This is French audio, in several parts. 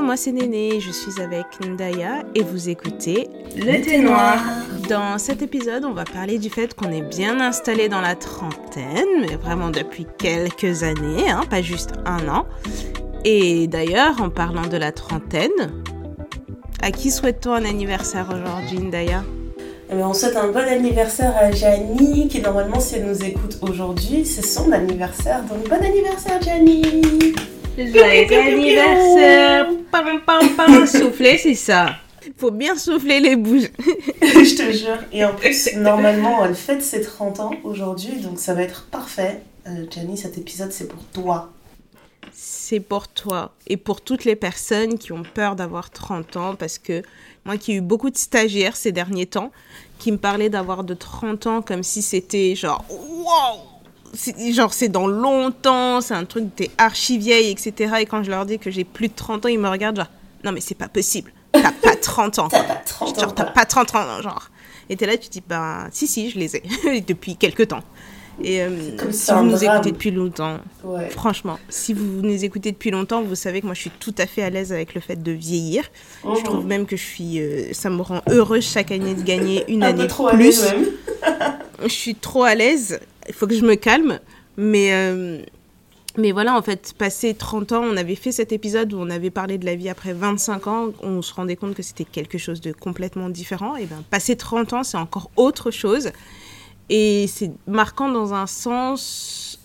moi c'est Néné, je suis avec Ndaya et vous écoutez Le Thé Noir. Dans cet épisode, on va parler du fait qu'on est bien installé dans la trentaine, mais vraiment depuis quelques années, pas juste un an. Et d'ailleurs, en parlant de la trentaine, à qui souhaite-t-on un anniversaire aujourd'hui, Ndaya ? On souhaite un bon anniversaire à Janie, qui normalement, si elle nous écoute aujourd'hui, c'est son anniversaire. Donc bon anniversaire, Janie. Joyeux anniversaire. Pam, pam, pam. Souffler, c'est ça. Faut bien souffler les bouches. Je te jure. Et en plus, normalement, elle fête ses 30 ans aujourd'hui, donc ça va être parfait. Janie, cet épisode, c'est pour toi. C'est pour toi et pour toutes les personnes qui ont peur d'avoir 30 ans, parce que moi qui ai eu beaucoup de stagiaires ces derniers temps qui me parlaient d'avoir de 30 ans comme si c'était genre wow, c'est dans longtemps, c'est un truc, t'es archi vieille, etc. Et quand je leur dis que j'ai plus de 30 ans, ils me regardent genre non mais c'est pas possible, t'as pas 30 ans. T'as pas 30 ans. Genre t'as pas 30 ans, genre. Et t'es là, tu te dis bah si, je les ai depuis quelques temps. Et si vous nous écoutez depuis longtemps, ouais. Franchement, si vous nous écoutez depuis longtemps, vous savez que moi je suis tout à fait à l'aise avec le fait de vieillir. Je trouve même que ça me rend heureuse chaque année de gagner une année de trop plus. À l'aise même. Je suis trop à l'aise, il faut que je me calme. Mais voilà, en fait, passé 30 ans, on avait fait cet épisode où on avait parlé de la vie après 25 ans. On se rendait compte que c'était quelque chose de complètement différent. Et bien, passé 30 ans, c'est encore autre chose. Et c'est marquant dans un sens,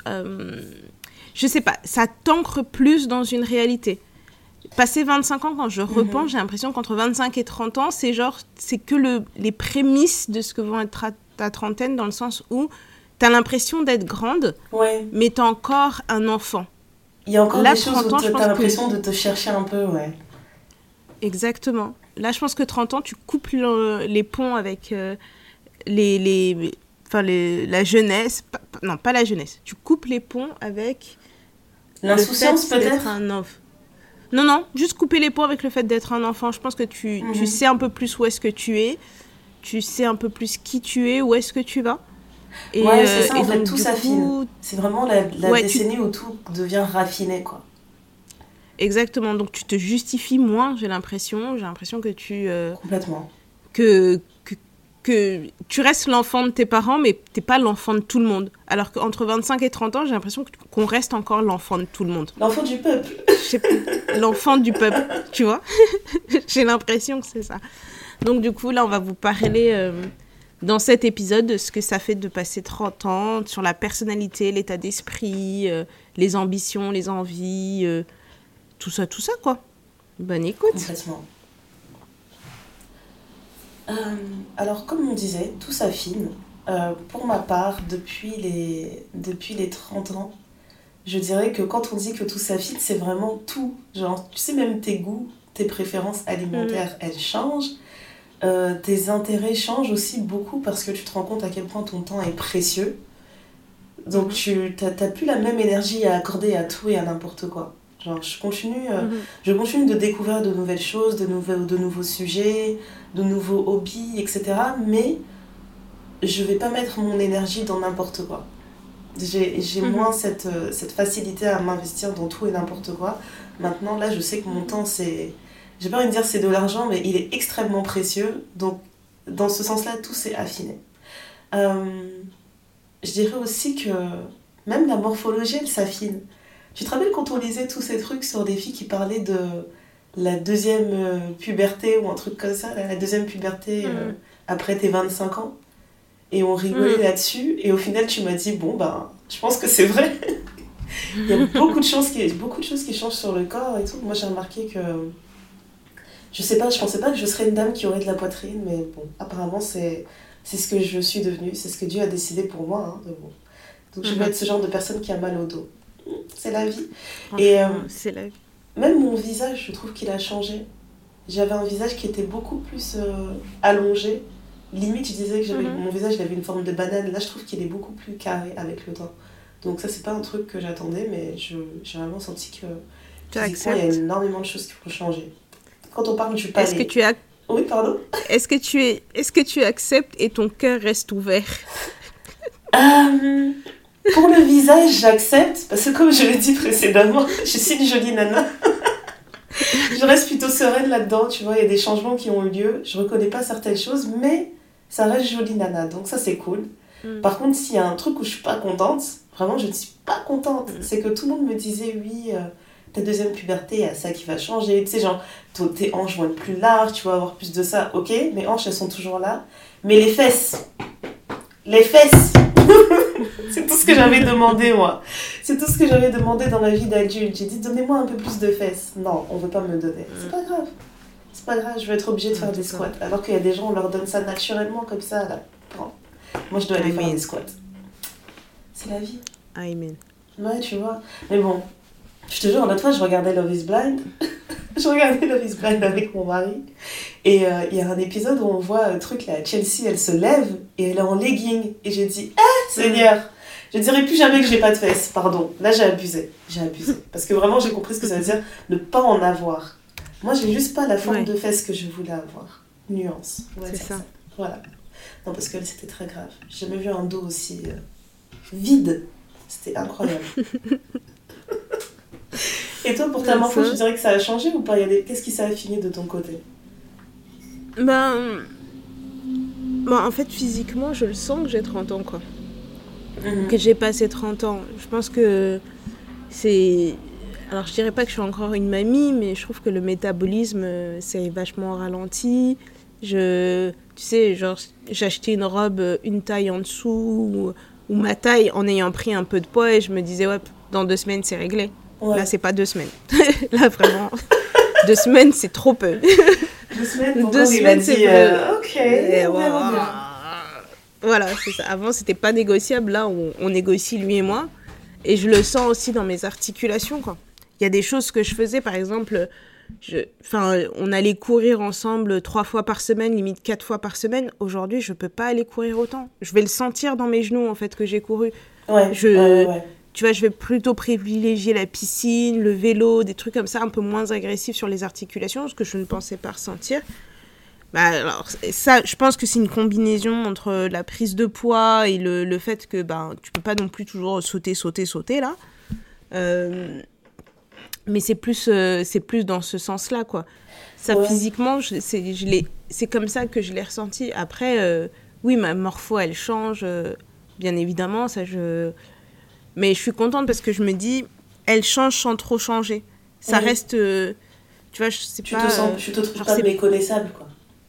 je sais pas, ça t'ancre plus dans une réalité. Passé 25 ans, quand je repense, j'ai l'impression qu'entre 25 et 30 ans, c'est que les prémices de ce que vont être ta trentaine, dans le sens où t'as l'impression d'être grande, ouais. Mais t'es encore un enfant. Il y a encore là, des choses où t'as l'impression de te chercher un peu, ouais. Exactement. Là, je pense que 30 ans, tu coupes les ponts avec la jeunesse, non pas la jeunesse, tu coupes les ponts avec l'insouciance le fait peut-être d'être un enfant. Non, juste couper les ponts avec le fait d'être un enfant. Je pense que tu sais un peu plus où est-ce que tu es, tu sais un peu plus qui tu es, où est-ce que tu vas. Et, ouais, c'est ça, en fait, tout s'affine. C'est vraiment la décennie où tout devient raffiné, quoi. Exactement, donc tu te justifies moins, j'ai l'impression que tu... Complètement. Que tu restes l'enfant de tes parents, mais t'es pas l'enfant de tout le monde. Alors qu'entre 25 et 30 ans, j'ai l'impression qu'on reste encore l'enfant de tout le monde. L'enfant du peuple. L'enfant du peuple, tu vois. J'ai l'impression que c'est ça. Donc du coup, là, on va vous parler dans cet épisode de ce que ça fait de passer 30 ans, sur la personnalité, l'état d'esprit, les ambitions, les envies, tout ça, quoi. Bonne écoute. Complètement. Alors, comme on disait, tout s'affine. Pour ma part, depuis les 30 ans, je dirais que quand on dit que tout s'affine, c'est vraiment tout. Genre, tu sais, même tes goûts, tes préférences alimentaires, elles changent. Tes intérêts changent aussi beaucoup parce que tu te rends compte à quel point ton temps est précieux. Donc, tu n'as plus la même énergie à accorder à tout et à n'importe quoi. Genre, je continue de découvrir de nouvelles choses, de nouveaux sujets, de nouveaux hobbies, etc. Mais je vais pas mettre mon énergie dans n'importe quoi. J'ai moins cette facilité à m'investir dans tout et n'importe quoi. Maintenant, là, je sais que mon temps, c'est... J'ai pas envie de dire c'est de l'argent, mais il est extrêmement précieux. Donc, dans ce sens-là, tout s'est affiné. Je dirais aussi que même la morphologie, elle s'affine. Tu te rappelles quand on lisait tous ces trucs sur des filles qui parlaient de la deuxième puberté ou un truc comme ça, la deuxième puberté après tes 25 ans, et on rigolait là-dessus, et au final tu m'as dit bon je pense que c'est vrai. Il y a beaucoup de choses qui changent sur le corps et tout. Moi j'ai remarqué que je pensais pas que je serais une dame qui aurait de la poitrine, mais bon, apparemment c'est ce que je suis devenue, c'est ce que Dieu a décidé pour moi, donc je vais être ce genre de personne qui a mal au dos. C'est la vie. Et c'est la vie. Même mon visage, je trouve qu'il a changé. J'avais un visage qui était beaucoup plus allongé. Limite, je disais que mon visage il avait une forme de banane. Là, je trouve qu'il est beaucoup plus carré avec le temps. Donc ça, c'est pas un truc que j'attendais, mais j'ai vraiment senti que physiquement, il y a énormément de choses qui vont changer. Quand on parle du palais... Est-ce que tu as... Oui, pardon. Est-ce que tu acceptes et ton cœur reste ouvert? Pour le visage, j'accepte, parce que comme je l'ai dit précédemment, je suis une jolie nana. je reste plutôt sereine là-dedans, tu vois, il y a des changements qui ont eu lieu, je reconnais pas certaines choses, mais ça reste joli nana, donc ça c'est cool. Par contre, s'il y a un truc où je suis pas contente, vraiment je ne suis pas contente, c'est que tout le monde me disait oui, ta deuxième puberté, il y a ça qui va changer, tu sais, genre tes hanches vont être plus larges, tu vas avoir plus de ça, ok, mes hanches elles sont toujours là, mais les fesses c'est tout ce que j'avais demandé, moi. C'est tout ce que j'avais demandé dans ma vie d'adulte. J'ai dit, donnez-moi un peu plus de fesses. Non, on veut pas me donner. C'est pas grave. C'est pas grave, je vais être obligée de faire des squats. Alors qu'il y a des gens, on leur donne ça naturellement, comme ça, là. Bon. Moi, je dois aller faire des squats. C'est la vie. Amen. Ouais, tu vois. Mais bon, je te jure, l'autre fois, je regardais Love is Blind. Je regardais Love is Blind avec mon mari. Et il y a un épisode où on voit un truc là, Chelsea, elle se lève et elle est en legging. Et j'ai dit, Seigneur, je dirais plus jamais que j'ai pas de fesses, pardon. Là, j'ai abusé. Parce que vraiment, j'ai compris ce que ça veut dire, ne pas en avoir. Moi, j'ai juste pas la forme de fesses que je voulais avoir. Nuance. C'est ça. Voilà. Non, parce que c'était très grave. J'ai jamais vu un dos aussi vide. C'était incroyable. Et toi, pour ta morpho, tu dirais que ça a changé ou pas? Qu'est-ce qui s'est affiné de ton côté? En fait, physiquement, je le sens que j'ai 30 ans, quoi. Que j'ai passé 30 ans. Je pense que c'est... Alors, je dirais pas que je suis encore une mamie, mais je trouve que le métabolisme, c'est vachement ralenti. Tu sais, genre, j'achetais une robe une taille en dessous ou ma taille en ayant pris un peu de poids et je me disais, ouais, dans 2 semaines, c'est réglé. Ouais. Là, c'est pas 2 semaines. Là, vraiment, 2 semaines, c'est trop peu. 2 semaines, 2 semaines, c'est peu. Ok, voilà, c'est ça. Avant, c'était pas négociable. Là, on négocie, lui et moi. Et je le sens aussi dans mes articulations, quoi. Il y a des choses que je faisais, par exemple, on allait courir ensemble 3 fois par semaine, limite 4 fois par semaine. Aujourd'hui, je peux pas aller courir autant. Je vais le sentir dans mes genoux, en fait, que j'ai couru. Ouais. Tu vois, je vais plutôt privilégier la piscine, le vélo, des trucs comme ça, un peu moins agressifs sur les articulations, ce que je ne pensais pas ressentir. Alors, ça, je pense que c'est une combinaison entre la prise de poids et le fait que tu peux pas non plus toujours sauter, là. Mais c'est plus dans ce sens-là, quoi. Ça, physiquement, c'est comme ça que je l'ai ressenti. Après, oui, ma morpho, elle change, bien évidemment, mais je suis contente parce que je me dis, elle change sans trop changer. Ça reste, tu vois, je sais pas... Tu te trouves pas méconnaissable, quoi.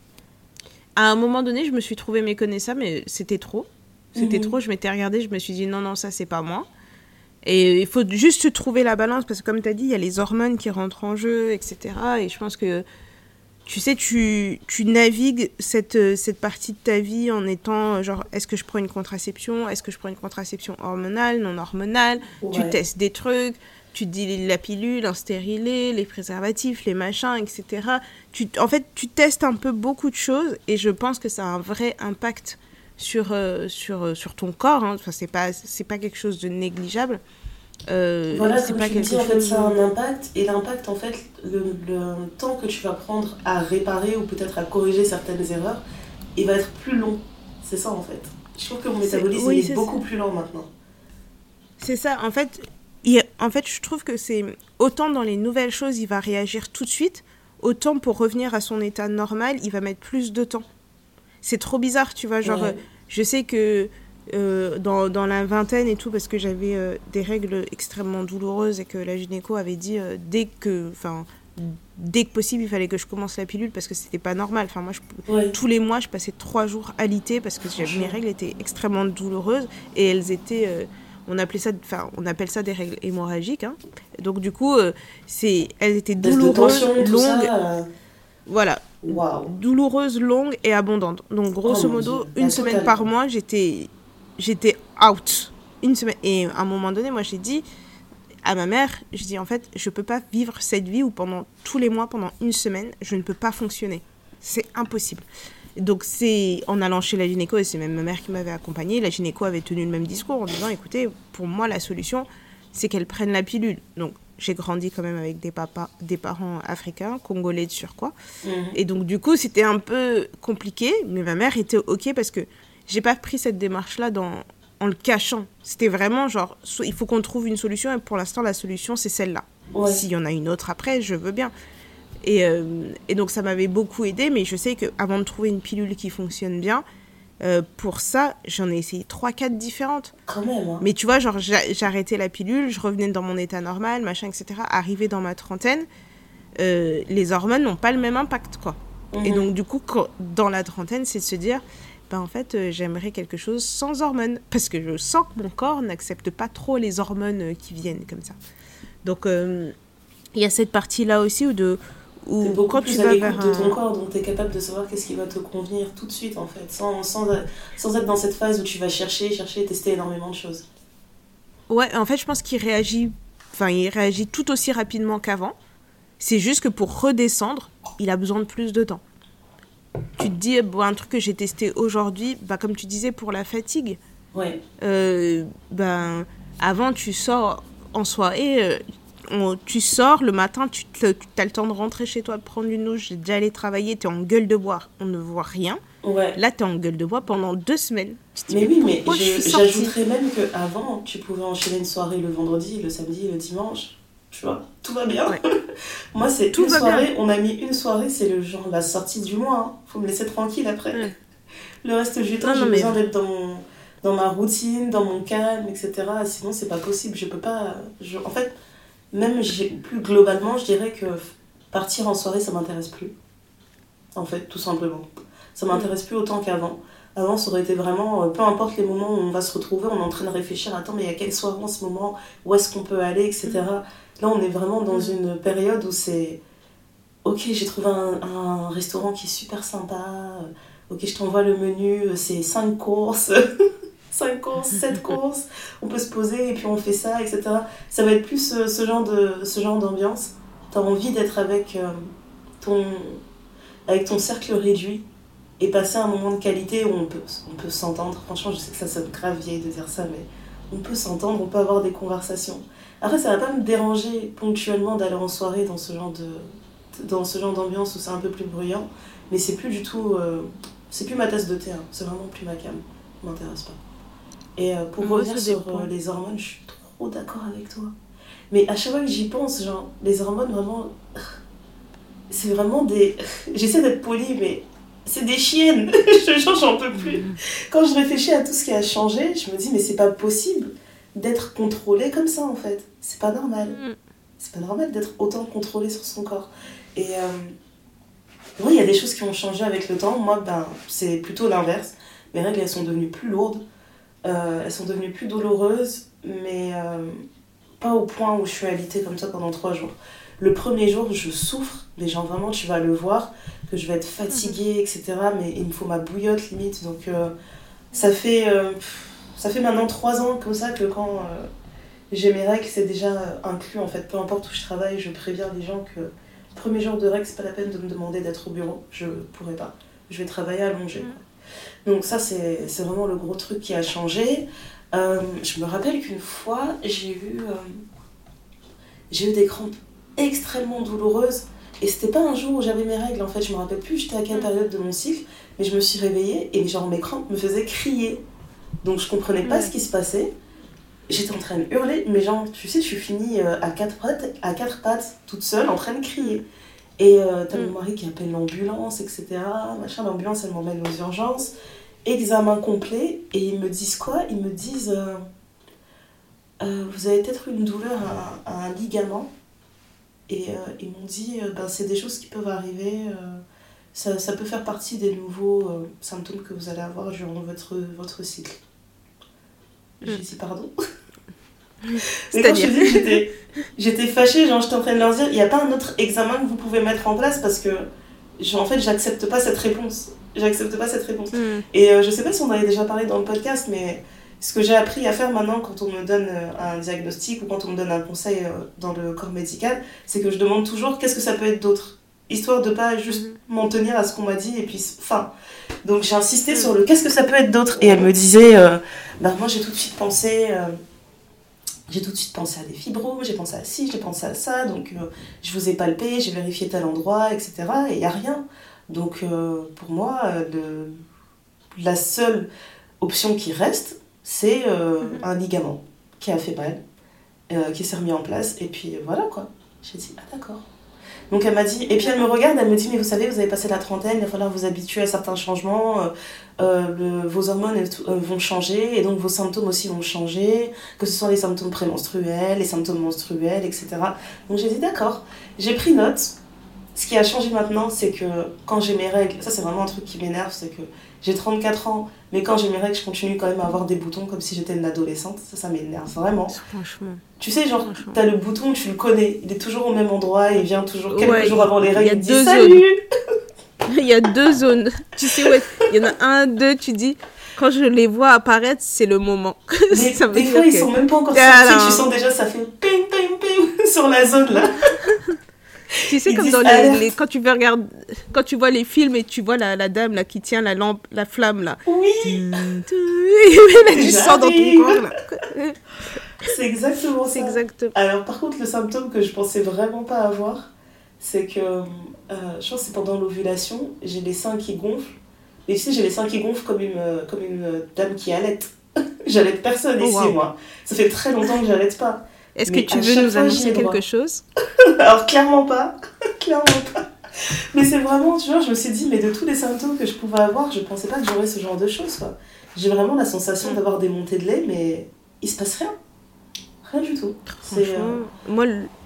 À un moment donné, je me suis trouvée méconnaissable, mais c'était trop. C'était trop, je m'étais regardée, je me suis dit, non, ça, c'est pas moi. Et il faut juste trouver la balance, parce que comme tu as dit, il y a les hormones qui rentrent en jeu, etc. Et je pense que, tu sais, tu navigues cette partie de ta vie en étant, genre, est-ce que je prends une contraception? Est-ce que je prends une contraception hormonale, non hormonale? Tu testes des trucs, tu te dis la pilule, un stérilet, les préservatifs, les machins, etc. En fait, tu testes un peu beaucoup de choses, et je pense que ça a un vrai impact sur ton corps, hein. Enfin, c'est pas quelque chose de négligeable. Voilà, comme tu dis, en fait, ça a un impact, et l'impact, en fait, le temps que tu vas prendre à réparer ou peut-être à corriger certaines erreurs, il va être plus long. C'est ça, en fait. Je trouve que mon métabolisme est beaucoup plus lent maintenant. C'est ça, en fait, je trouve que c'est autant dans les nouvelles choses, il va réagir tout de suite, autant pour revenir à son état normal, il va mettre plus de temps. C'est trop bizarre, tu vois, genre, je sais que dans la vingtaine et tout, parce que j'avais des règles extrêmement douloureuses et que la gynéco avait dit dès que possible, il fallait que je commence la pilule parce que c'était pas normal. Enfin, moi, tous les mois, je passais 3 jours alitée parce que mes règles étaient extrêmement douloureuses et elles étaient... on appelle ça des règles hémorragiques, hein. Donc du coup, elles étaient douloureuses, longues, voilà, douloureuses, longues et abondantes. Donc grosso modo, une semaine par mois, j'étais out. Une semaine. Et à un moment donné, moi, j'ai dit à ma mère, je dis en fait, je peux pas vivre cette vie où pendant tous les mois, pendant une semaine, je ne peux pas fonctionner. C'est impossible. Donc c'est en allant chez la gynéco, et c'est même ma mère qui m'avait accompagnée, la gynéco avait tenu le même discours en disant, écoutez, pour moi la solution c'est qu'elle prenne la pilule. Donc j'ai grandi quand même avec des parents africains, congolais de surcroît, et donc du coup c'était un peu compliqué, mais ma mère était ok parce que j'ai pas pris cette démarche là en le cachant. C'était vraiment genre, il faut qu'on trouve une solution, et pour l'instant la solution c'est celle-là. S'il y en a une autre après, je veux bien. Et donc, ça m'avait beaucoup aidé, mais je sais qu'avant de trouver une pilule qui fonctionne bien, pour ça, j'en ai essayé 3-4 différentes. Quand même, hein. Mais tu vois, genre, j'arrêtais la pilule, je revenais dans mon état normal, machin, etc. Arrivé dans ma trentaine, les hormones n'ont pas le même impact, quoi. Et donc, du coup, dans la trentaine, c'est de se dire, en fait, j'aimerais quelque chose sans hormones. Parce que je sens que mon corps n'accepte pas trop les hormones qui viennent comme ça. Donc, il y a cette partie-là aussi où T'es beaucoup quand plus tu à vas l'écoute vers de ton corps, donc t'es capable de savoir qu'est-ce qui va te convenir tout de suite, en fait, sans être dans cette phase où tu vas chercher, tester énormément de choses. Ouais, en fait, je pense il réagit tout aussi rapidement qu'avant. C'est juste que pour redescendre, il a besoin de plus de temps. Tu te dis, un truc que j'ai testé aujourd'hui, comme tu disais, pour la fatigue. Ouais. Avant, tu sors en soirée, tu sors le matin, tu as le temps de rentrer chez toi, de prendre une douche, d'aller travailler, tu es en gueule de bois, on ne voit rien. Ouais. Là, tu es en gueule de bois pendant 2 semaines. Mais oui, mais j'ajouterais même qu'avant, tu pouvais enchaîner une soirée le vendredi, le samedi, le dimanche. Tu vois, tout va bien. Ouais. Moi, c'est tout une soirée, bien. On a mis une soirée, c'est le genre la sortie du mois. Hein. Faut me laisser tranquille après. Ouais. Le reste du temps, j'ai besoin d'être dans ma routine, dans mon calme, etc. Sinon, c'est pas possible. Je peux pas. En fait, même plus globalement, je dirais que partir en soirée, ça m'intéresse plus. En fait, tout simplement. Ça m'intéresse plus autant qu'avant. Avant, ça aurait été vraiment, peu importe les moments où on va se retrouver, on est en train de réfléchir, attends, mais il y a quelle soirée en ce moment, où est-ce qu'on peut aller, etc. Là, on est vraiment dans une période où c'est, ok, j'ai trouvé un restaurant qui est super sympa, ok, je t'envoie le menu, c'est 5 courses, 5 courses, 7 courses, on peut se poser et puis on fait ça, etc. Ça va être plus ce genre d'ambiance. T'as envie d'être avec ton cercle réduit et passer un moment de qualité où on peut s'entendre. Franchement, je sais que ça sonne grave vieille de dire ça, mais on peut s'entendre, on peut avoir des conversations. Après, ça va pas me déranger ponctuellement d'aller en soirée dans ce genre d'ambiance où c'est un peu plus bruyant, mais c'est plus du tout... c'est plus ma tasse de thé, hein. C'est vraiment plus ma came. Ça m'intéresse pas. Et pour revenir sur les hormones, je suis trop d'accord avec toi. Mais à chaque fois que j'y pense, genre, les hormones, vraiment... C'est vraiment des... J'essaie d'être polie, mais... C'est des chiennes. J'en peux plus. Quand je réfléchis à tout ce qui a changé, je me dis, mais c'est pas possible d'être contrôlé comme ça, en fait. C'est pas normal. C'est pas normal d'être autant contrôlé sur son corps. Et oui, il y a des choses qui ont changé avec le temps. Moi, c'est plutôt l'inverse. Mes règles, elles sont devenues plus lourdes. Elles sont devenues plus douloureuses, mais pas au point où je suis alitée comme ça pendant 3 jours. Le premier jour, je souffre. Les gens, vraiment, tu vas le voir, que je vais être fatiguée, etc. Mais il me faut ma bouillotte, limite. Donc, ça fait maintenant 3 ans comme ça que quand j'ai mes règles, c'est déjà inclus, en fait. Peu importe où je travaille, je préviens les gens que le premier jour de règles, c'est pas la peine de me demander d'être au bureau. Je pourrais pas. Je vais travailler allongée. Donc ça, c'est vraiment le gros truc qui a changé. Je me rappelle qu'une fois, j'ai eu des crampes extrêmement douloureuses. Et c'était pas un jour où j'avais mes règles, en fait. Je me rappelle plus j'étais à quelle période de mon cycle. Mais je me suis réveillée et genre mes crampes me faisaient crier. Donc je comprenais pas ce qui se passait. J'étais en train de hurler, mais genre, tu sais, je suis finie à quatre pattes, toute seule, en train de crier. Et t'as mon mari qui appelle l'ambulance, etc. Machin, l'ambulance, elle m'emmène aux urgences. Examen complet. Et ils me disent quoi ? Ils me disent vous avez peut-être une douleur à un ligament. Et ils m'ont dit c'est des choses qui peuvent arriver. Ça peut faire partie des nouveaux symptômes que vous allez avoir durant votre cycle. J'ai dit pardon. Mais quand je te dis que j'étais fâchée, genre j'étais en train de leur dire il n'y a pas un autre examen que vous pouvez mettre en place parce que en fait j'accepte pas cette réponse. Et je sais pas si on en avait déjà parlé dans le podcast, mais ce que j'ai appris à faire maintenant quand on me donne un diagnostic ou quand on me donne un conseil dans le corps médical, c'est que je demande toujours qu'est-ce que ça peut être d'autre, histoire de pas juste m'en tenir à ce qu'on m'a dit et puis fin. Donc j'ai insisté sur le qu'est-ce que ça peut être d'autre, et elle me disait moi j'ai tout de suite pensé à des fibros, j'ai pensé à ci, j'ai pensé à ça, donc je vous ai palpé, j'ai vérifié tel endroit, etc. et il n'y a rien. Donc pour moi la seule option qui reste, c'est un ligament qui a fait mal, qui s'est remis en place, et puis voilà quoi. J'ai dit d'accord. Donc elle m'a dit, et puis elle me regarde, elle me dit, mais vous savez, vous avez passé la trentaine, il va falloir vous habituer à certains changements, vos hormones vont changer, et donc vos symptômes aussi vont changer, que ce soit les symptômes prémenstruels, les symptômes menstruels, etc. Donc j'ai dit, d'accord, j'ai pris note. Ce qui a changé maintenant, c'est que quand j'ai mes règles, ça c'est vraiment un truc qui m'énerve, c'est que j'ai 34 ans, mais quand j'ai mes règles, je continue quand même à avoir des boutons comme si j'étais une adolescente. Ça m'énerve vraiment. Franchement. Tu sais, genre, t'as le bouton, tu le connais, il est toujours au même endroit, il vient toujours quelques jours avant les règles, il dit salut. Il y a 2 zones. Tu sais, ouais, il y en a 1, 2, tu dis, quand je les vois apparaître, c'est le moment. Ça veut des fois, ils sont même pas encore sortis, tu sens déjà, ça fait ping, ping, ping sur la zone là. Tu sais, comme dans quand tu veux regarder, quand tu vois les films et tu vois la dame là qui tient la lampe, la flamme là. Oui. Là, tu sens dans ton corps là. C'est exactement ça. Exactement. Alors par contre, le symptôme que je pensais vraiment pas avoir, c'est que je pense que c'est pendant l'ovulation, j'ai les seins qui gonflent. Et tu sais, j'ai les seins qui gonflent comme une dame qui allaite. J'allaite personne ici, moi. Ça fait très longtemps que j'allaite pas. Est-ce que tu veux nous annoncer quelque chose? Alors, clairement pas. Clairement pas. Mais c'est vraiment, tu vois, je me suis dit, mais de tous les symptômes que je pouvais avoir, je pensais pas que j'aurais ce genre de choses, quoi. J'ai vraiment la sensation d'avoir des montées de lait, mais il se passe rien. Rien du tout. Franchement, moi,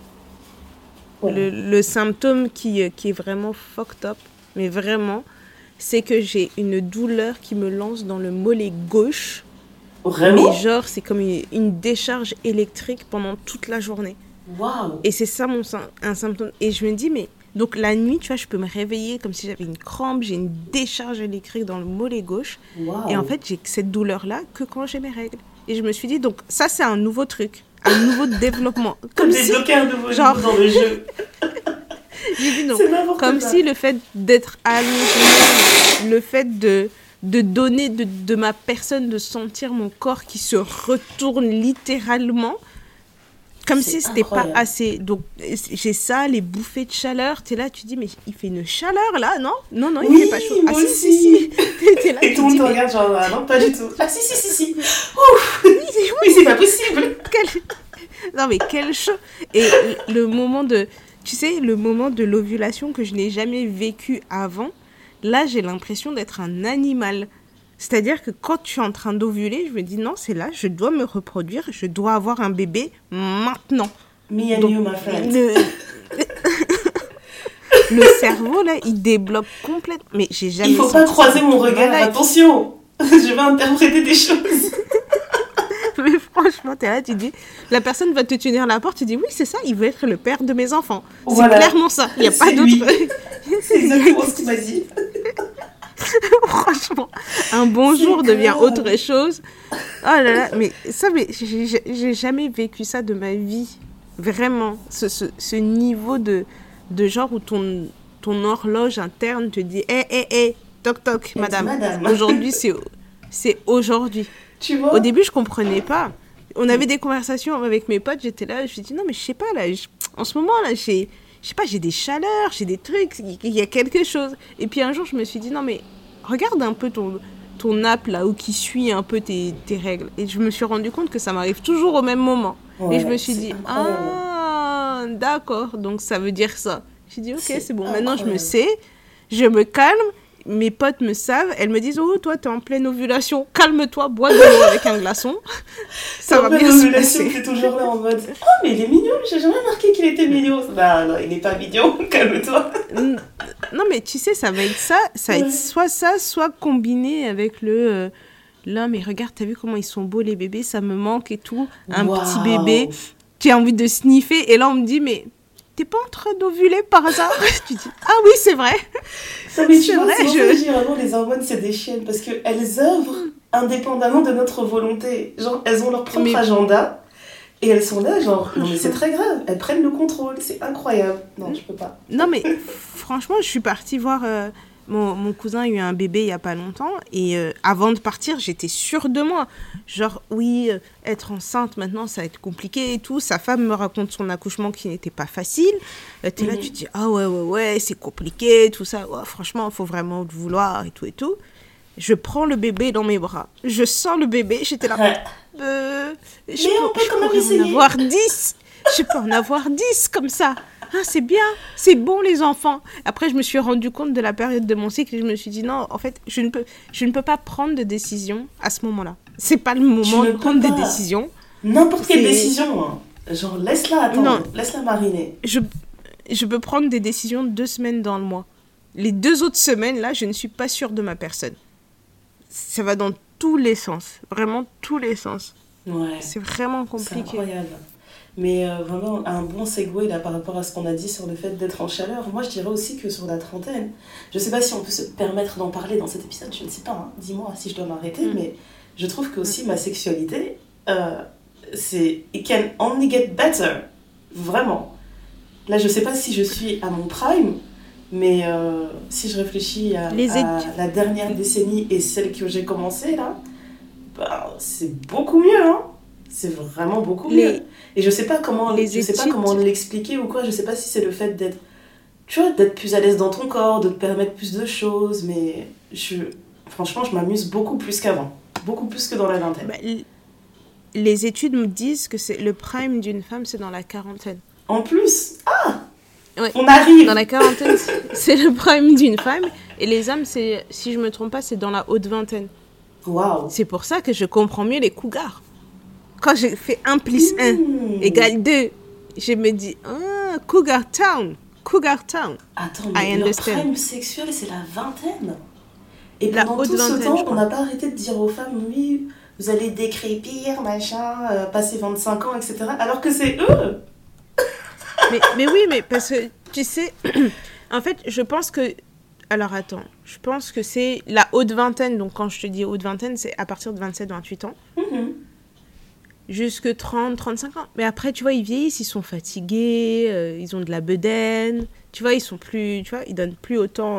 le symptôme qui est vraiment fucked up, mais vraiment, c'est que j'ai une douleur qui me lance dans le mollet gauche. Vraiment? Mais genre, c'est comme une décharge électrique pendant toute la journée. Waouh! Et c'est ça un symptôme. Et je me dis, mais... Donc la nuit, tu vois, je peux me réveiller comme si j'avais une crampe, j'ai une décharge électrique dans le mollet gauche. Wow. Et en fait, j'ai cette douleur-là que quand j'ai mes règles. Et je me suis dit, donc ça, c'est un nouveau truc, un nouveau développement. Comme débloquer un nouveau genre dans le jeu. J'ai dit non. Comme si le fait d'être allongé, le fait de donner de ma personne, de sentir mon corps qui se retourne littéralement, comme si c'était pas assez. Donc, j'ai ça, les bouffées de chaleur. T'es là, tu dis, mais il fait une chaleur là, non? Non, il fait pas chaud. Ah, si. T'es là, et tout le monde te regarde, genre, ah, non, pas du tout. Ah, si. Ouf. Oui, c'est pas possible. Non, mais quel chaud. Et le moment de. Tu sais, le moment de l'ovulation que je n'ai jamais vécu avant, là, j'ai l'impression d'être un animal. C'est-à-dire que quand tu es en train d'ovuler, je me dis non, c'est là, je dois me reproduire, je dois avoir un bébé maintenant. Me and you, my friend. Le cerveau, là, il débloque complètement. Mais j'ai jamais. Il faut pas croiser mon regard, attention. Je vais interpréter des choses. Mais franchement, t'es là, tu dis, la personne va te tenir la porte, tu dis oui, c'est ça, il veut être le père de mes enfants. Voilà. C'est clairement ça, il n'y a pas d'autre. C'est exactement ce qu'il m'a dit. Franchement, un bonjour devient autre chose. Oh là là, mais ça, j'ai jamais vécu ça de ma vie. Vraiment, ce niveau de genre où ton horloge interne te dit toc toc, madame. Aujourd'hui, c'est aujourd'hui. Tu vois? Au début, je comprenais pas. On avait des conversations avec mes potes, j'étais là, je me dis non, mais je sais pas, là, en ce moment, là, je sais pas, j'ai des chaleurs, j'ai des trucs, il y a quelque chose. Et puis un jour, je me suis dit, non, mais regarde un peu ton app, là, où qui suit un peu tes règles. Et je me suis rendu compte que ça m'arrive toujours au même moment. Ouais, et je me suis dit, incroyable. D'accord, donc ça veut dire ça. J'ai dit, ok, c'est bon, incroyable. Maintenant je me sais, je me calme. Mes potes me savent, elles me disent, oh, toi, t'es en pleine ovulation, calme-toi, bois de l'eau avec un glaçon. Ça va bien se passer. T'es toujours là en mode, oh, mais il est mignon, j'ai jamais remarqué qu'il était mignon. Bah non, il n'est pas mignon, calme-toi. Non, mais tu sais, ça va être ça va être soit ça, soit combiné avec le... là, mais regarde, t'as vu comment ils sont beaux, les bébés, ça me manque et tout. Un petit bébé, tu as envie de sniffer, et là, on me dit, mais... T'es pas en train d'ovuler par hasard? Tu dis, ah oui, c'est vrai. Non, mais tu vois, je dis vraiment, les hormones, c'est des chiennes, parce qu'elles œuvrent indépendamment de notre volonté. Genre, elles ont leur propre agenda, et elles sont là, genre, non mais c'est très grave, elles prennent le contrôle, c'est incroyable. Non, je peux pas. Non, mais franchement, je suis partie voir... Mon cousin a eu un bébé il n'y a pas longtemps et avant de partir, j'étais sûre de moi. Genre, oui, être enceinte maintenant, ça va être compliqué et tout. Sa femme me raconte son accouchement qui n'était pas facile. T'es là, tu te dis, ah ouais, c'est compliqué, tout ça. Ouais, franchement, il faut vraiment le vouloir et tout et tout. Je prends le bébé dans mes bras. Je sens le bébé, j'étais là. Mais on peut quand même essayer. En avoir 10. Je peux en avoir 10 comme ça. Ah, c'est bien, c'est bon les enfants. Après, je me suis rendu compte de la période de mon cycle et je me suis dit non, en fait, je ne peux pas prendre de décision à ce moment-là. C'est pas le Tu moment ne de peux prendre des pas. décisions. N'importe quelle C'est décision, hein. Genre, laisse-la non, attendre, laisse-la mariner. je je peux prendre des décisions 2 semaines dans le mois. Les 2 autres semaines là, je ne suis pas sûre de ma personne. Ça va dans tous les sens, vraiment tous les sens. Ouais, C'est vraiment c'est compliqué. incroyable. Mais vraiment, un bon segue là par rapport à ce qu'on a dit sur le fait d'être en chaleur. Moi, je dirais aussi que sur la trentaine, je sais pas si on peut se permettre d'en parler dans cet épisode, je ne sais pas, hein. Dis-moi si je dois m'arrêter, mais je trouve que aussi ma sexualité, c'est it can only get better. Vraiment. Là, je sais pas si je suis à mon prime, mais si je réfléchis Les à études, la dernière décennie et celle que j'ai commencée là, bah, c'est beaucoup mieux, hein. C'est vraiment beaucoup mieux. les, Et les je sais pas comment études, l'expliquer ou quoi. Je sais pas si c'est le fait d'être, tu vois, d'être plus à l'aise dans ton corps, de te permettre plus de choses. Mais franchement, je m'amuse beaucoup plus qu'avant. Beaucoup plus que dans la vingtaine. bah, les études me disent que c'est le prime d'une femme, c'est dans la quarantaine. En plus, Ouais. on Dans arrive. la quarantaine, c'est le prime d'une femme. Et les hommes, c'est, si je me trompe pas, c'est dans la haute vingtaine. Waouh. C'est pour ça que je comprends mieux les cougars. Quand j'ai fait 1 + 1 Mmh. égale 2, je me dis, ah, Cougar Town. Cougar Town. Attends, I mais leur understand. prime sexuel, c'est la vingtaine. Et La pendant haute tout ce vingtaine, temps, je on crois. n'a pas arrêté de dire aux femmes, oui, vous allez décrépir, machin, passer 25 ans, etc. Alors que c'est eux. Mais oui, mais parce que, tu sais, en fait, je pense que... Alors attends, je pense que c'est la haute vingtaine. Donc quand je te dis haute vingtaine, c'est à partir de 27-28 ans. Mhm. Jusque 30-35 ans. Mais après, tu vois, ils vieillissent, ils sont fatigués, ils ont de la bedaine. Tu vois, ils sont plus... Tu vois, ils donnent plus autant...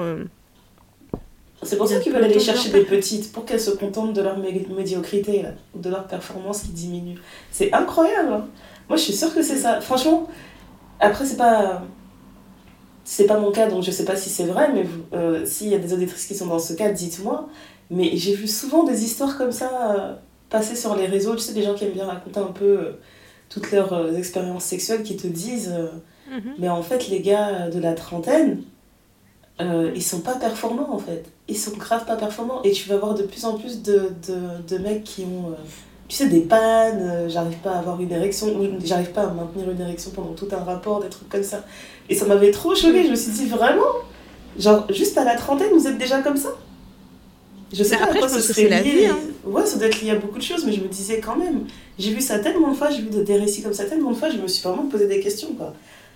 C'est pour ils ça donnent qu'ils plus veulent aller autant de chercher leur des petites, pour qu'elles se contentent de leur médiocrité, là, ou de leur performance qui diminue. C'est incroyable, hein. Moi, je suis sûre que c'est ça. Franchement, après, c'est pas mon cas, donc je sais pas si c'est vrai, mais s'il y a des auditrices qui sont dans ce cas, dites-moi. Mais j'ai vu souvent des histoires comme ça passer sur les réseaux. Tu sais, des gens qui aiment bien raconter un peu toutes leurs expériences sexuelles qui te disent Mhm. mais en fait, les gars de la trentaine, ils sont pas performants en fait. Ils sont grave pas performants. Et tu vas voir de plus en plus de mecs qui ont, tu sais, des pannes, j'arrive pas à avoir une érection, ou j'arrive pas à maintenir une érection pendant tout un rapport, des trucs comme ça. Et ça m'avait trop choquée. Je me suis dit vraiment, genre, juste à la trentaine, vous êtes déjà comme ça? Je sais Mais pas à après, quoi je ce pense que serait c'est la lié. vie, hein. Ouais, ça doit être lié à beaucoup de choses, mais je me disais quand même, j'ai vu ça tellement de fois, j'ai vu des récits comme ça tellement de fois, je me suis vraiment posé des questions, quoi.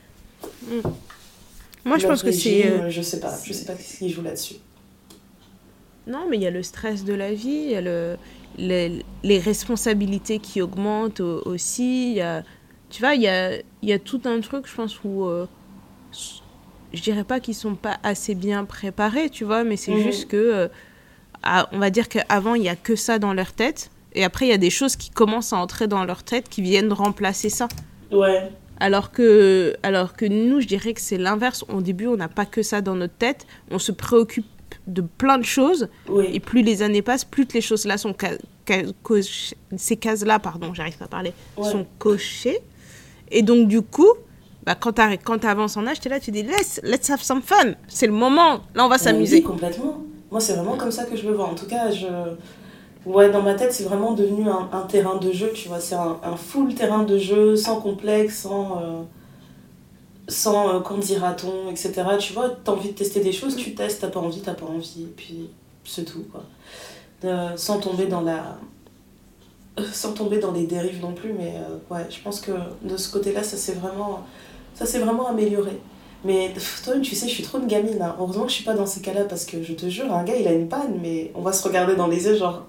Moi, je Leur pense que c'est... régime, je sais pas ce qui joue là-dessus. Non, mais il y a le stress de la vie, il y a les responsabilités qui augmentent aussi. Il y a, tu vois, il y a tout un truc, je pense, où je dirais pas qu'ils sont pas assez bien préparés, tu vois, mais c'est juste que, on va dire qu'avant, il y a que ça dans leur tête. Et après, il y a des choses qui commencent à entrer dans leur tête qui viennent remplacer ça. Ouais. Alors que nous, je dirais que c'est l'inverse. Au début, on n'a pas que ça dans notre tête. On se préoccupe de plein de choses. Oui. Et plus les années passent, plus les choses-là sont ces cases-là, pardon, j'arrive pas à parler, Ouais. sont cochées. Et donc, du coup, bah, quand t'avances en âge, t'es là, tu dis, let's have some fun. C'est le moment. Là, on va Oui, s'amuser. complètement. Moi, c'est vraiment comme ça que je le vois. En tout cas, ouais, dans ma tête, c'est vraiment devenu un terrain de jeu, tu vois. C'est un full terrain de jeu, sans complexe, sans qu'en dira-t-on, etc. Tu vois, t'as envie de tester des choses, tu testes, t'as pas envie, et puis c'est tout, quoi. Sans tomber dans les dérives non plus, mais ouais, je pense que de ce côté-là, ça s'est vraiment amélioré. Mais toi, tu sais, je suis trop une gamine, hein. Heureusement que je suis pas dans ces cas-là, parce que je te jure, un gars, il a une panne, mais on va se regarder dans les yeux, genre...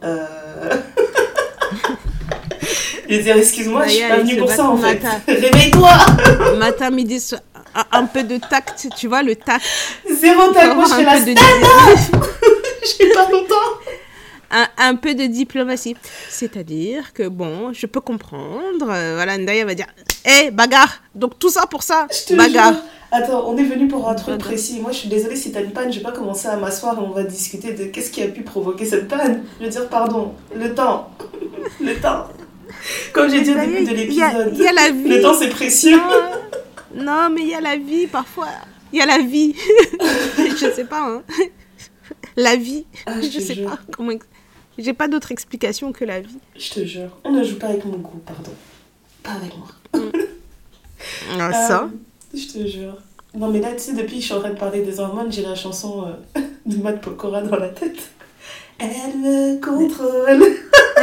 Je vais dire, excuse-moi, je suis pas venue pour ça, en fait. Réveille-toi. Matin, midi, soir, un peu de tact, tu vois, le tact. Zéro tac, moi je fais la stand-up. J'ai pas longtemps. Un peu de diplomatie. C'est-à-dire que, bon, je peux comprendre. Voilà, Ndaya va dire, hé, bagarre. Donc, tout ça pour ça, Je te bagarre. jure. Attends, on est venu pour un truc Bagarre. précis. Moi, je suis désolée si t'as une panne, je vais pas commencer à m'asseoir et on va discuter de qu'est-ce qui a pu provoquer cette panne. Je veux dire, pardon, le temps. Le temps. Comme j'ai dit au début de l'épisode, Il y a la vie. le temps c'est précieux. Non, mais il y a la vie, parfois. Il y a la vie. Je sais pas, hein. La vie. Je sais pas comment... J'ai pas d'autre explication que la vie. Je te jure. On ne joue pas avec mon goût, pardon. Pas avec moi. Ça. Je te jure. Non, mais là, tu sais, depuis que je suis en train de parler des hormones, j'ai la chanson de Matt Pokora dans la tête. Elle me contrôle.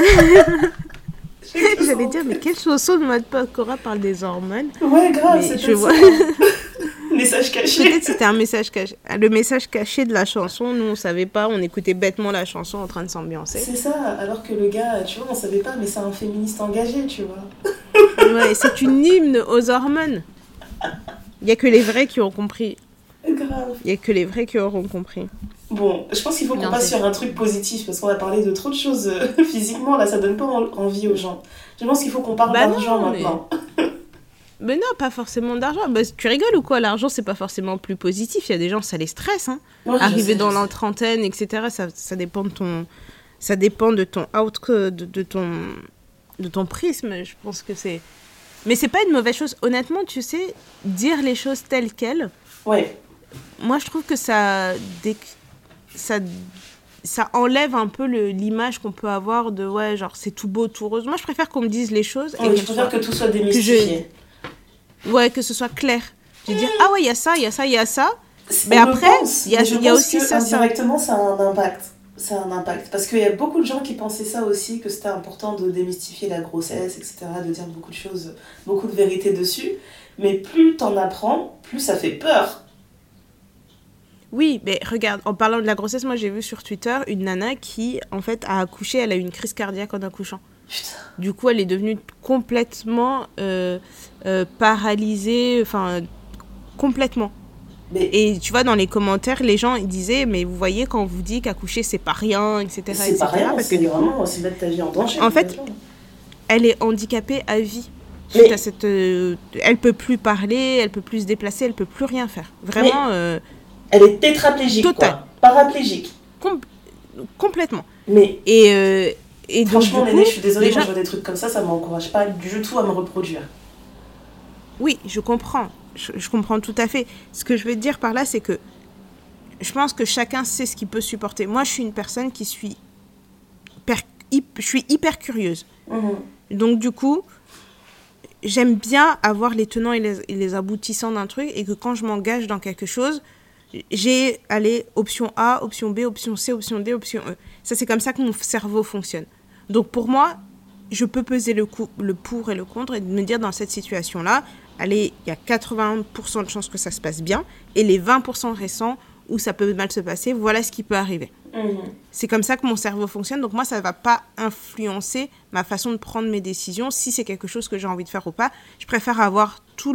J'allais dire, mais quelle chanson de Matt Pokora parle des hormones? Ouais, grave, c'est je vois. Message caché. Peut-être c'était un message caché. Le message caché de la chanson, nous on savait pas, on écoutait bêtement la chanson en train de s'ambiancer. C'est ça, alors que le gars, tu vois, on savait pas, mais c'est un féministe engagé, tu vois. Ouais, c'est une hymne aux hormones. Il y a que les vrais qui ont compris. Grave. Il y a que les vrais qui auront compris. Bon, je pense qu'il faut qu'on passe sur un truc positif, parce qu'on a parlé de trop de choses physiquement, là, ça donne pas envie aux gens. Je pense qu'il faut qu'on parle d'argent maintenant. Mais non, pas forcément d'argent. Bah, tu rigoles ou quoi? L'argent, c'est pas forcément plus positif. Il y a des gens, ça les stresse. Hein. Ouais, arriver dans la trentaine, etc., ça dépend de ton... Ça dépend de ton de ton prisme. Je pense que c'est... Mais c'est pas une mauvaise chose. Honnêtement, tu sais, dire les choses telles quelles... Ouais. Moi, je trouve que ça enlève un peu l'image qu'on peut avoir de, ouais, genre, c'est tout beau, tout rose. Moi, je préfère qu'on me dise les choses. Ouais, je préfère que tout soit démystifié. Ouais, que ce soit clair. Je veux dire, ah ouais, il y a ça, il y a ça, il y a ça. Mais après, il y a aussi ça. Indirectement, ça a un impact. Ça a un impact. Parce qu'il y a beaucoup de gens qui pensaient ça aussi, que c'était important de démystifier la grossesse, etc., de dire beaucoup de choses, beaucoup de vérités dessus. Mais plus t'en apprends, plus ça fait peur. Oui, mais regarde, en parlant de la grossesse, moi j'ai vu sur Twitter une nana qui, en fait, a accouché, elle a eu une crise cardiaque en accouchant. Putain. Du coup, elle est devenue complètement paralysée, enfin, complètement. Mais... Et tu vois, dans les commentaires, les gens ils disaient, mais vous voyez, quand on vous dit qu'accoucher, c'est pas rien, etc. C'est pas rien, parce que vraiment, c'est mettre ta vie en danger. En fait, elle est handicapée à vie. Suite à cette, elle peut plus parler, elle peut plus se déplacer, elle peut plus rien faire. Vraiment... elle est tétraplégique, quoi. Paraplégique. Complètement. Mais... Et franchement, donc, Néné, je suis désolée, quand je vois des trucs comme ça m'encourage pas du tout à me reproduire. Oui, je comprends. Je comprends tout à fait. Ce que je veux te dire par là, c'est que je pense que chacun sait ce qu'il peut supporter. Moi, je suis une personne qui suis hyper curieuse. Mmh. Donc, du coup, j'aime bien avoir les tenants et les aboutissants d'un truc, et que quand je m'engage dans quelque chose, j'ai, option A, option B, option C, option D, option E. Ça, c'est comme ça que mon cerveau fonctionne. Donc, pour moi, je peux peser le pour et le contre et me dire, dans cette situation-là, il y a 80% de chances que ça se passe bien, et les 20% restants où ça peut mal se passer, voilà ce qui peut arriver. Mmh. C'est comme ça que mon cerveau fonctionne. Donc, moi, ça ne va pas influencer ma façon de prendre mes décisions. Si c'est quelque chose que j'ai envie de faire ou pas, je préfère avoir tout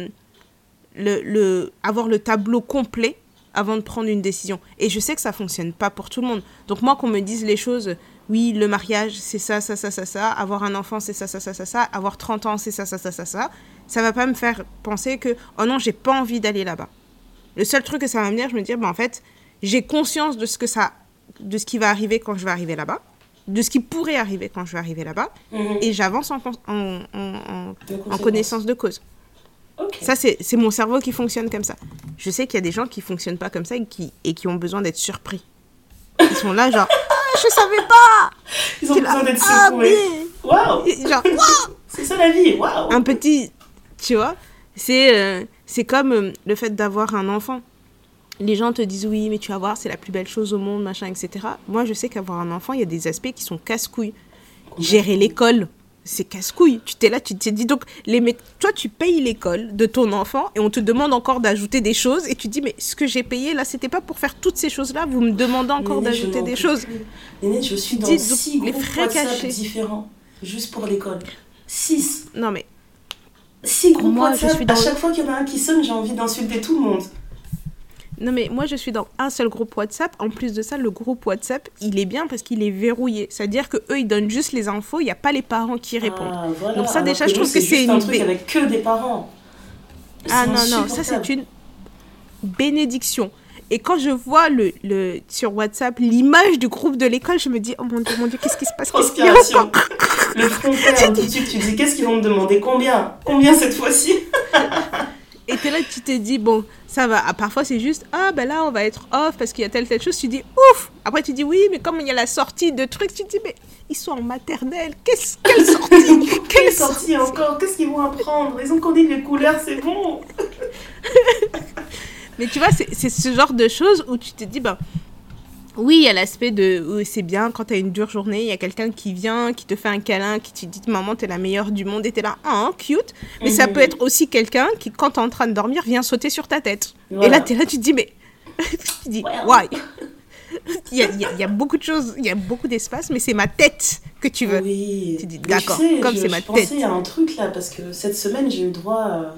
avoir le tableau complet avant de prendre une décision. Et je sais que ça ne fonctionne pas pour tout le monde. Donc moi, qu'on me dise les choses, oui, le mariage, c'est ça, ça, ça, ça, ça, avoir un enfant, c'est ça, ça, ça, ça, ça, avoir 30 ans, c'est ça, ça, ça, ça, ça, ça va pas me faire penser que, oh non, j'ai pas envie d'aller là-bas. Le seul truc que ça va me dire, je me dis, en fait, j'ai conscience de ce qui va arriver quand je vais arriver là-bas, de ce qui pourrait arriver quand je vais arriver là-bas, et j'avance en connaissance de cause. Okay. Ça, c'est mon cerveau qui fonctionne comme ça. Je sais qu'il y a des gens qui ne fonctionnent pas comme ça et qui ont besoin d'être surpris. Ils sont là, genre, je savais pas. Ils ont besoin d'être secoués. Waouh. Genre, waouh. C'est ça la vie, waouh. Un petit, tu vois, c'est comme le fait d'avoir un enfant. Les gens te disent, oui, mais tu vas voir, c'est la plus belle chose au monde, machin, etc. Moi, je sais qu'avoir un enfant, il y a des aspects qui sont casse-couilles. Gérer l'école, c'est casse-couille. Tu t'es là, tu te dis, donc, toi, tu payes l'école de ton enfant et on te demande encore d'ajouter des choses et tu dis, mais ce que j'ai payé, là, c'était pas pour faire toutes ces choses-là, vous me demandez encore d'ajouter des choses. Néné, je suis dans 6 groupes WhatsApp différents, juste pour l'école. 6. Non, mais... 6 groupes WhatsApp, à chaque fois qu'il y en a un qui sonne, j'ai envie d'insulter tout le monde. Non, mais moi, je suis dans un seul groupe WhatsApp. En plus de ça, le groupe WhatsApp, il est bien parce qu'il est verrouillé. C'est-à-dire qu'eux, ils donnent juste les infos, il n'y a pas les parents qui répondent. Ah, voilà. Donc ça, alors déjà, je trouve que c'est un truc avec que des parents. Ah non, ça, c'est une bénédiction. Et quand je vois sur WhatsApp l'image du groupe de l'école, je me dis, oh mon Dieu, qu'est-ce qui se passe? Transpiration. Le front père, tout de suite, tu dis, qu'est-ce qu'ils vont me demander? Combien cette fois-ci? Et t'es là, tu te dis, bon, ça va. Ah, parfois, c'est juste, ah, ben là, on va être off parce qu'il y a telle chose. Tu dis, ouf. Après, tu dis, oui, mais comme il y a la sortie de trucs, tu te dis, mais ils sont en maternelle. Quelle sortie? Quelle sortie encore? Qu'est-ce qu'ils vont apprendre? Ils ont connu les couleurs, c'est bon. Mais tu vois, c'est ce genre de choses où tu te dis, ben, oui, il y a l'aspect de c'est bien quand t'as une dure journée, il y a quelqu'un qui vient, qui te fait un câlin, qui te dit maman, t'es la meilleure du monde et t'es là, ah, cute. Mais ça peut être aussi quelqu'un qui, quand t'es en train de dormir, vient sauter sur ta tête. Voilà. Et là, t'es là, tu te dis, mais. Tu dis, why? Il y a beaucoup de choses, il y a beaucoup d'espace, mais c'est ma tête que tu veux. Oui. Tu dis, d'accord, comme c'est ma tête. Je pensais à un truc là, parce que cette semaine, j'ai eu droit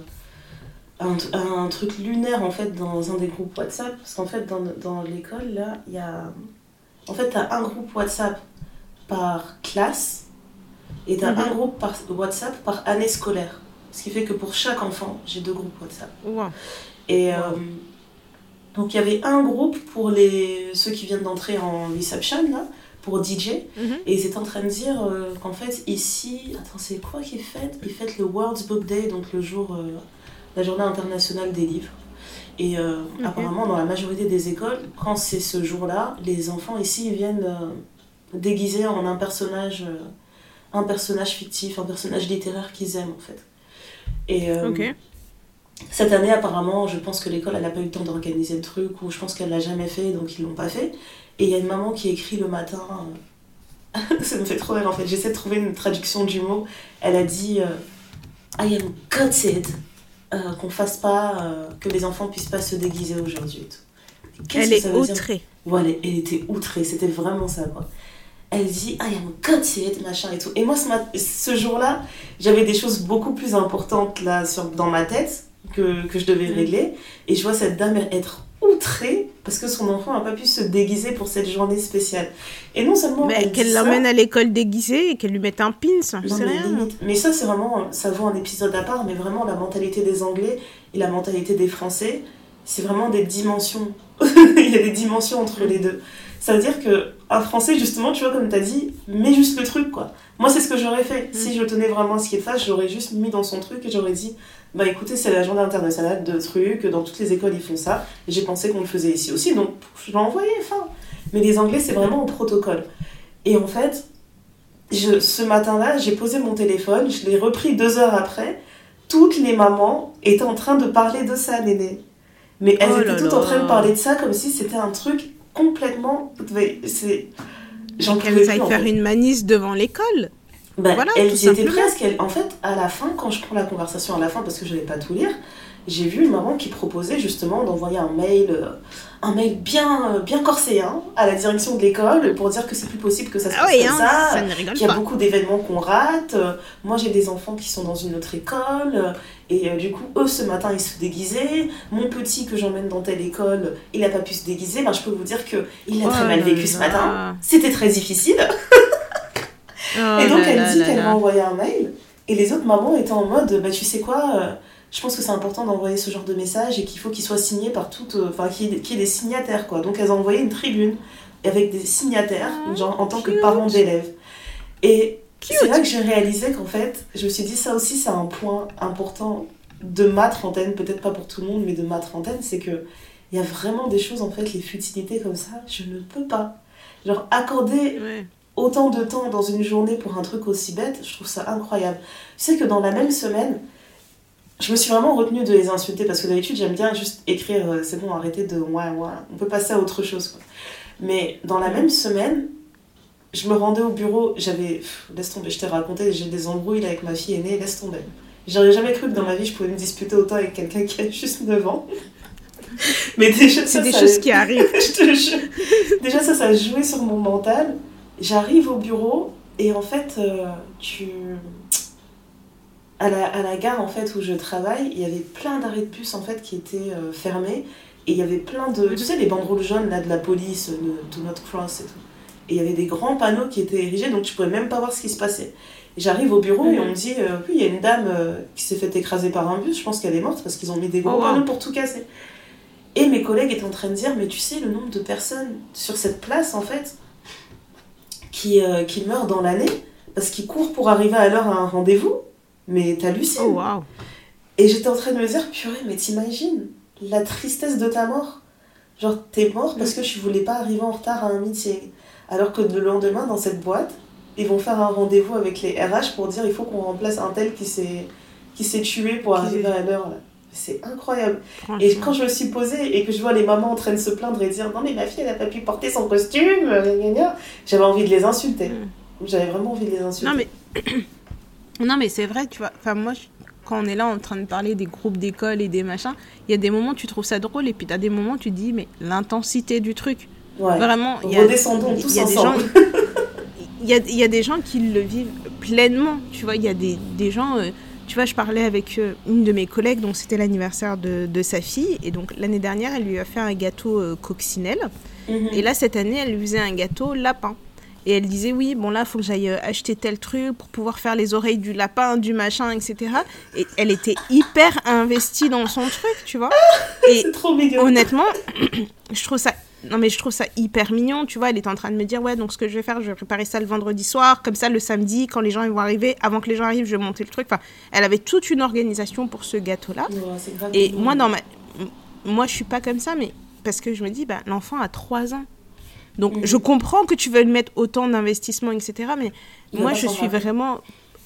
un truc lunaire en fait dans un des groupes WhatsApp, parce qu'en fait dans l'école là il y a en fait t'as un groupe WhatsApp par classe et t'as un groupe WhatsApp par année scolaire, ce qui fait que pour chaque enfant j'ai 2 groupes WhatsApp. Et donc il y avait un groupe pour ceux qui viennent d'entrer en reception là, pour DJ, et ils étaient en train de dire qu'en fait ici, attends, c'est quoi qu'ils fêtent? Ils fêtent le World's Book Day, donc le jour la journée internationale des livres. Et apparemment, dans la majorité des écoles, quand c'est ce jour-là, les enfants ici viennent déguisés en un personnage fictif, un personnage littéraire qu'ils aiment en fait. Et cette année, apparemment, je pense que l'école, elle n'a pas eu le temps d'organiser le truc, ou je pense qu'elle l'a jamais fait, donc ils l'ont pas fait. Et il y a une maman qui écrit le matin, ça me fait trop rire en fait, j'essaie de trouver une traduction du mot. Elle a dit I am gutted. Qu'on fasse pas, que les enfants puissent pas se déguiser aujourd'hui et tout. Elle est outrée. Voilà, elle était outrée, c'était vraiment ça quoi. Elle dit I am gutted, machin et tout. Et moi ce jour-là, j'avais des choses beaucoup plus importantes là dans ma tête que je devais régler, et je vois cette dame être outrée parce que son enfant n'a pas pu se déguiser pour cette journée spéciale. Et non seulement mais qu'elle l'emmène à l'école déguisée et qu'elle lui mette un pin, ça, je sais rien. Mais ça c'est vraiment, ça vaut un épisode à part, mais vraiment la mentalité des Anglais et la mentalité des Français, c'est vraiment des dimensions. Il y a des dimensions entre les deux. Ça veut dire qu'un Français, justement, tu vois, comme tu as dit, met juste le truc, quoi. Moi, c'est ce que j'aurais fait. Si je tenais vraiment à ce qu'il fasse, j'aurais juste mis dans son truc et j'aurais dit, bah écoutez, c'est la journée internationale de trucs, dans toutes les écoles, ils font ça. Et j'ai pensé qu'on le faisait ici aussi, donc je l'ai envoyé, enfin. Mais les Anglais, c'est vraiment au protocole. Et en fait, ce matin-là, j'ai posé mon téléphone, je l'ai repris 2 heures après. Toutes les mamans étaient en train de parler de ça, Néné. Mais elles étaient toutes en train de parler de ça comme si c'était un truc complètement... J'en qu'elles aillent faire une manisse devant l'école. Ben, voilà, elles y étaient presque. En fait, à la fin, quand je prends la conversation à la fin, parce que je ne vais pas tout lire, j'ai vu une maman qui proposait justement d'envoyer un mail bien corsé à la direction de l'école pour dire que c'est plus possible que ça se passe comme ça qu'il y a beaucoup d'événements qu'on rate. Moi, j'ai des enfants qui sont dans une autre école et du coup, eux, ce matin, ils se déguisaient. Mon petit que j'emmène dans telle école, il n'a pas pu se déguiser. Ben, je peux vous dire qu'il a très mal vécu ce matin. C'était très difficile. Et donc, elle dit qu'elle m'a envoyé un mail et les autres mamans étaient en mode, bah, tu sais quoi, je pense que c'est important d'envoyer ce genre de message et qu'il faut qu'il soit signé par qu'il y ait des signataires, quoi. Donc elles ont envoyé une tribune avec des signataires, genre en tant que parents d'élèves. Et c'est là que j'ai réalisé qu'en fait, je me suis dit, ça aussi c'est un point important de ma trentaine, peut-être pas pour tout le monde, mais de ma trentaine, c'est que il y a vraiment des choses, en fait, les futilités comme ça, je ne peux pas. Genre accorder autant de temps dans une journée pour un truc aussi bête, je trouve ça incroyable. Tu sais que dans la même semaine, je me suis vraiment retenue de les insulter parce que d'habitude j'aime bien juste écrire c'est bon, arrêtez de on peut passer à autre chose, quoi. Mais dans la même semaine, je me rendais au bureau, laisse tomber, je t'ai raconté, j'ai des embrouilles là, avec ma fille aînée, laisse tomber. J'aurais jamais cru que dans ma vie je pouvais me disputer autant avec quelqu'un qui a juste 9 ans. Mais déjà, c'est des choses qui arrivent. Déjà ça a joué sur mon mental. J'arrive au bureau et en fait à la gare en fait où je travaille, il y avait plein d'arrêts de bus en fait qui étaient fermés et il y avait plein de, tu sais, les banderoles jaunes là de la police, do not cross et tout. Et il y avait des grands panneaux qui étaient érigés, donc tu pouvais même pas voir ce qui se passait. Et j'arrive au bureau et on me dit oui, il y a une dame qui s'est fait écraser par un bus, je pense qu'elle est morte parce qu'ils ont mis des gros panneaux pour tout casser. Et mes collègues étaient en train de dire mais tu sais le nombre de personnes sur cette place en fait qui meurent dans l'année parce qu'ils courent pour arriver à l'heure à un rendez-vous. Mais t'hallucines. Et j'étais en train de me dire, purée, mais t'imagines la tristesse de ta mort? Genre, t'es mort parce que je voulais pas arriver en retard à un meeting. Alors que le lendemain, dans cette boîte, ils vont faire un rendez-vous avec les RH pour dire il faut qu'on remplace un tel qui s'est tué pour arriver à l'heure. Là. C'est incroyable. Et quand je me suis posée et que je vois les mamans en train de se plaindre et dire non mais ma fille elle a pas pu porter son costume, j'avais envie de les insulter. J'avais vraiment envie de les insulter. Non mais c'est vrai, tu vois. Enfin moi, quand on est là en train de parler des groupes d'école et des machins, il y a des moments où tu trouves ça drôle et puis t'as des moments où tu te dis mais l'intensité du truc. Ouais. Vraiment, redescendons tous ensemble. Il y a des gens qui le vivent pleinement, tu vois. Il y a des gens, tu vois, je parlais avec une de mes collègues, donc c'était l'anniversaire de sa fille, et donc l'année dernière, elle lui a fait un gâteau coccinelle, et là, cette année, elle lui faisait un gâteau lapin. Et elle disait, oui, bon là, il faut que j'aille acheter tel truc pour pouvoir faire les oreilles du lapin, du machin, etc. Et elle était hyper investie dans son truc, tu vois. Et c'est trop mignon. Honnêtement, je trouve ça hyper mignon, tu vois. Elle était en train de me dire, ouais, donc ce que je vais faire, je vais préparer ça le vendredi soir, comme ça le samedi, quand les gens ils vont arriver, avant que les gens arrivent, je vais monter le truc. Enfin, elle avait toute une organisation pour ce gâteau-là. Ouais, c'est grave et mignon. moi, je suis pas comme ça, mais parce que je me dis, bah, l'enfant a 3 ans. Donc, je comprends que tu veux mettre autant d'investissement, etc. Mais moi, je suis vraiment...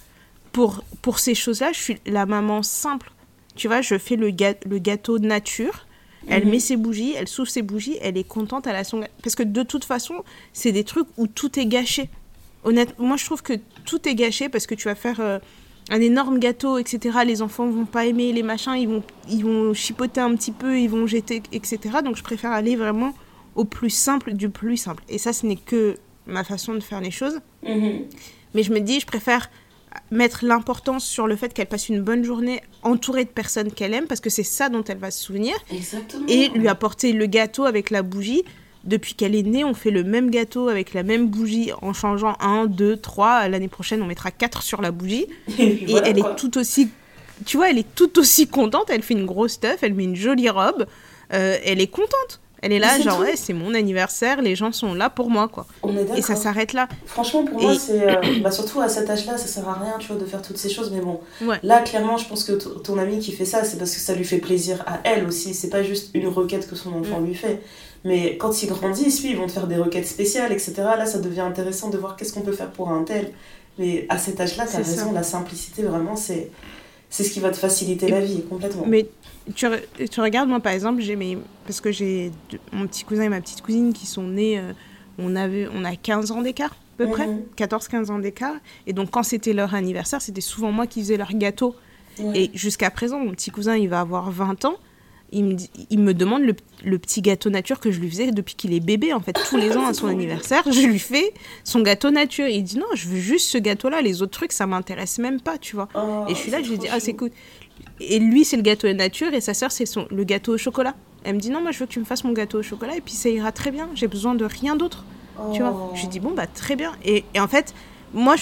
Pour ces choses-là, je suis la maman simple. Tu vois, je fais le gâteau de nature. Elle met ses bougies, elle souffle ses bougies, elle est contente, elle a son... Parce que de toute façon, c'est des trucs où tout est gâché. Honnêtement, moi, je trouve que tout est gâché parce que tu vas faire un énorme gâteau, etc. Les enfants vont pas aimer les machins, ils vont chipoter un petit peu, ils vont jeter, etc. Donc, je préfère aller vraiment au plus simple du plus simple. Et ça, ce n'est que ma façon de faire les choses. Mais je me dis, je préfère mettre l'importance sur le fait qu'elle passe une bonne journée entourée de personnes qu'elle aime, parce que c'est ça dont elle va se souvenir. Exactement. Et lui apporter le gâteau avec la bougie. Depuis qu'elle est née, on fait le même gâteau avec la même bougie en changeant 1, 2, 3. L'année prochaine, on mettra 4 sur la bougie. Et voilà, elle est tout aussi... Tu vois, elle est tout aussi contente. Elle fait une grosse stuff, elle met une jolie robe. Elle est contente. Elle est là, genre, ouais, c'est mon anniversaire, les gens sont là pour moi, quoi. On est d'accord. Et ça s'arrête là. Franchement, pour moi, c'est... surtout à cet âge-là, ça sert à rien, tu vois, de faire toutes ces choses. Mais bon, ouais. Là, clairement, je pense que ton amie qui fait ça, c'est parce que ça lui fait plaisir à elle aussi. C'est pas juste une requête que son enfant lui fait. Mais quand ils grandissent, ils vont te faire des requêtes spéciales, etc. Là, ça devient intéressant de voir qu'est-ce qu'on peut faire pour un tel. Mais à cet âge-là, t'as raison, la simplicité, vraiment, c'est ce qui va te faciliter la vie, complètement. Mais tu regardes, moi, par exemple, parce que j'ai mon petit cousin et ma petite cousine qui sont nés, on a 15 ans d'écart, à peu près, 14-15 ans d'écart. Et donc, quand c'était leur anniversaire, c'était souvent moi qui faisais leur gâteau. Et jusqu'à présent, mon petit cousin, il va avoir 20 ans. Il me demande le petit gâteau nature que je lui faisais depuis qu'il est bébé. En fait, tous les ans à son anniversaire, je lui fais son gâteau nature. Et il dit non, je veux juste ce gâteau-là. Les autres trucs, ça m'intéresse même pas, tu vois. Et je suis là, je lui dis, c'est cool. Et lui, c'est le gâteau nature et sa sœur, c'est le gâteau au chocolat. Elle me dit non, moi, je veux que tu me fasses mon gâteau au chocolat et puis ça ira très bien. J'ai besoin de rien d'autre, tu vois. Je lui dis bon, bah très bien. Et en fait, moi,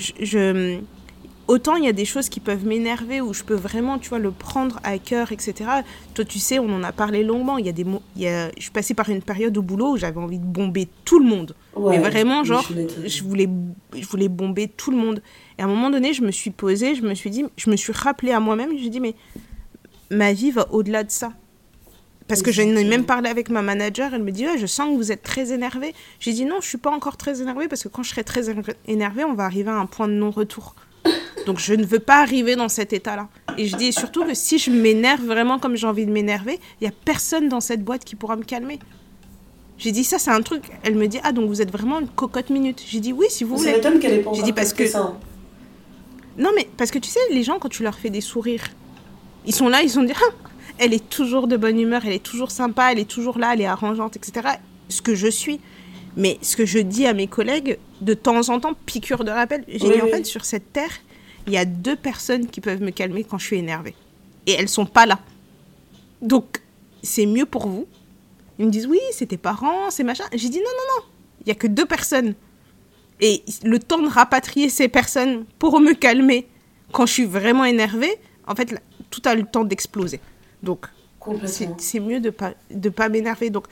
autant il y a des choses qui peuvent m'énerver où je peux vraiment, tu vois, le prendre à cœur, etc. Toi, tu sais, on en a parlé longuement. Je suis passée par une période au boulot où j'avais envie de bomber tout le monde. Mais vraiment, genre, je voulais bomber tout le monde. Et à un moment donné, je me suis posée, je me suis rappelée à moi-même, je me suis dit, mais ma vie va au-delà de ça. Parce que j'en ai même parlé avec ma manager, elle me dit, ouais, je sens que vous êtes très énervée. J'ai dit, non, je suis pas encore très énervée parce que quand je serai très énervée, on va arriver à un point de non-retour. Donc, je ne veux pas arriver dans cet état-là. Et je dis surtout que si je m'énerve vraiment comme j'ai envie de m'énerver, il n'y a personne dans cette boîte qui pourra me calmer. J'ai dit, ça, c'est un truc. Elle me dit, donc vous êtes vraiment une cocotte minute. J'ai dit, oui, si vous voulez. Ça m'étonne qu'elle ait pas encore parce que ça. Non, mais parce que tu sais, les gens, quand tu leur fais des sourires, ils sont là, ils sont dit, elle est toujours de bonne humeur, elle est toujours sympa, elle est toujours là, elle est arrangeante, etc. Ce que je suis. Mais ce que je dis à mes collègues, de temps en temps, piqûre de rappel, j'ai dit, en fait, sur cette terre, il y a 2 personnes qui peuvent me calmer quand je suis énervée. Et elles sont pas là. Donc, c'est mieux pour vous. Ils me disent, oui, c'est tes parents, c'est machin. J'ai dit, non. Il y a que 2 personnes. Et le temps de rapatrier ces personnes pour me calmer quand je suis vraiment énervée, en fait, tout a le temps d'exploser. Donc, c'est mieux de pas m'énerver. Donc,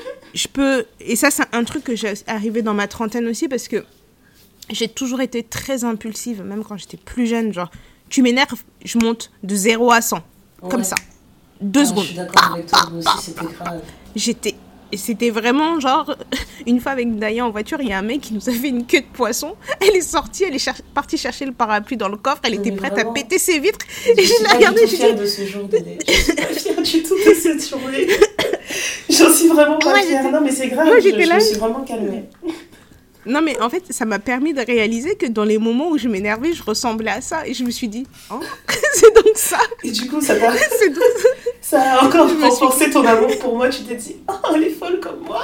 et ça, c'est un truc que j'ai arrivé dans ma trentaine aussi, parce que j'ai toujours été très impulsive, même quand j'étais plus jeune. Genre, tu m'énerves, je monte de 0 à 100. comme Ouais. ça. 2 secondes. Je suis d'accord avec toi, moi aussi, c'était grave. C'était vraiment genre, une fois avec Daya en voiture, il y a un mec qui nous a fait une queue de poisson. Elle est sortie, elle est partie chercher le parapluie dans le coffre, elle était Mais prête vraiment. à péter ses vitres. Je Et je suis l'ai pas regardée, du tout j'ai fière dit, de ce jour, Dédé. Je suis pas fière du tout de cette journée. J'en suis vraiment pas Moi, fière. j'étais- Non, mais c'est grave, moi, je j'étais là. me suis vraiment calmée. non mais en fait, ça m'a permis de réaliser que dans les moments où je m'énervais, je ressemblais à ça. Et je me suis dit, oh, c'est donc ça. Et du coup, ça t'a... C'est donc ça. Ça a encore Je me suis renforcé ton amour pour moi. Tu t'es dit, oh, elle est folle comme moi.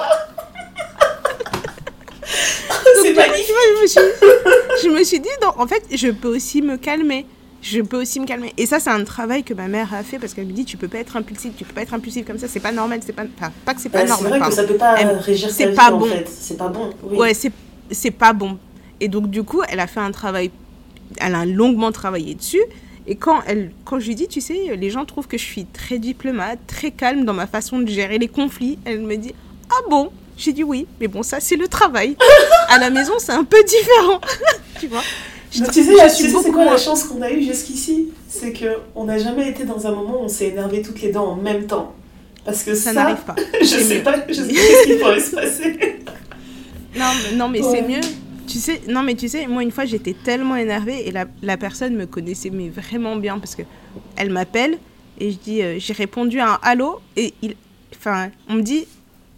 C'est magnifique. Tu vois, je me suis dit, non, en fait, je peux aussi me calmer. Et ça, c'est un travail que ma mère a fait parce qu'elle me dit, tu peux pas être impulsif comme ça, c'est pas normal, enfin, pas que c'est pas Bah, c'est normal. vrai que pardon. ça peut pas régir c'est ta vie, pas en bon. fait. C'est pas bon. Oui. Ouais, c'est pas bon. Et donc, du coup, elle a fait un travail, elle a longuement travaillé dessus. Et quand je lui dis, tu sais, les gens trouvent que je suis très diplomate, très calme dans ma façon de gérer les conflits, elle me dit, ah bon? J'ai dit oui, mais bon, ça, c'est le travail. À la maison, c'est un peu différent. Tu vois? Mais tu sais, c'est quoi la chance qu'on a eue jusqu'ici? C'est qu'on n'a jamais été dans un moment où on s'est énervé toutes les deux en même temps. Parce que ça n'arrive pas. je sais pas ce qui pourrait se passer. Non, mais Ouais. c'est mieux. Tu sais, moi, une fois, j'étais tellement énervée et la personne me connaissait mais vraiment bien parce que elle m'appelle et je dis, j'ai répondu à un allô et on me dit,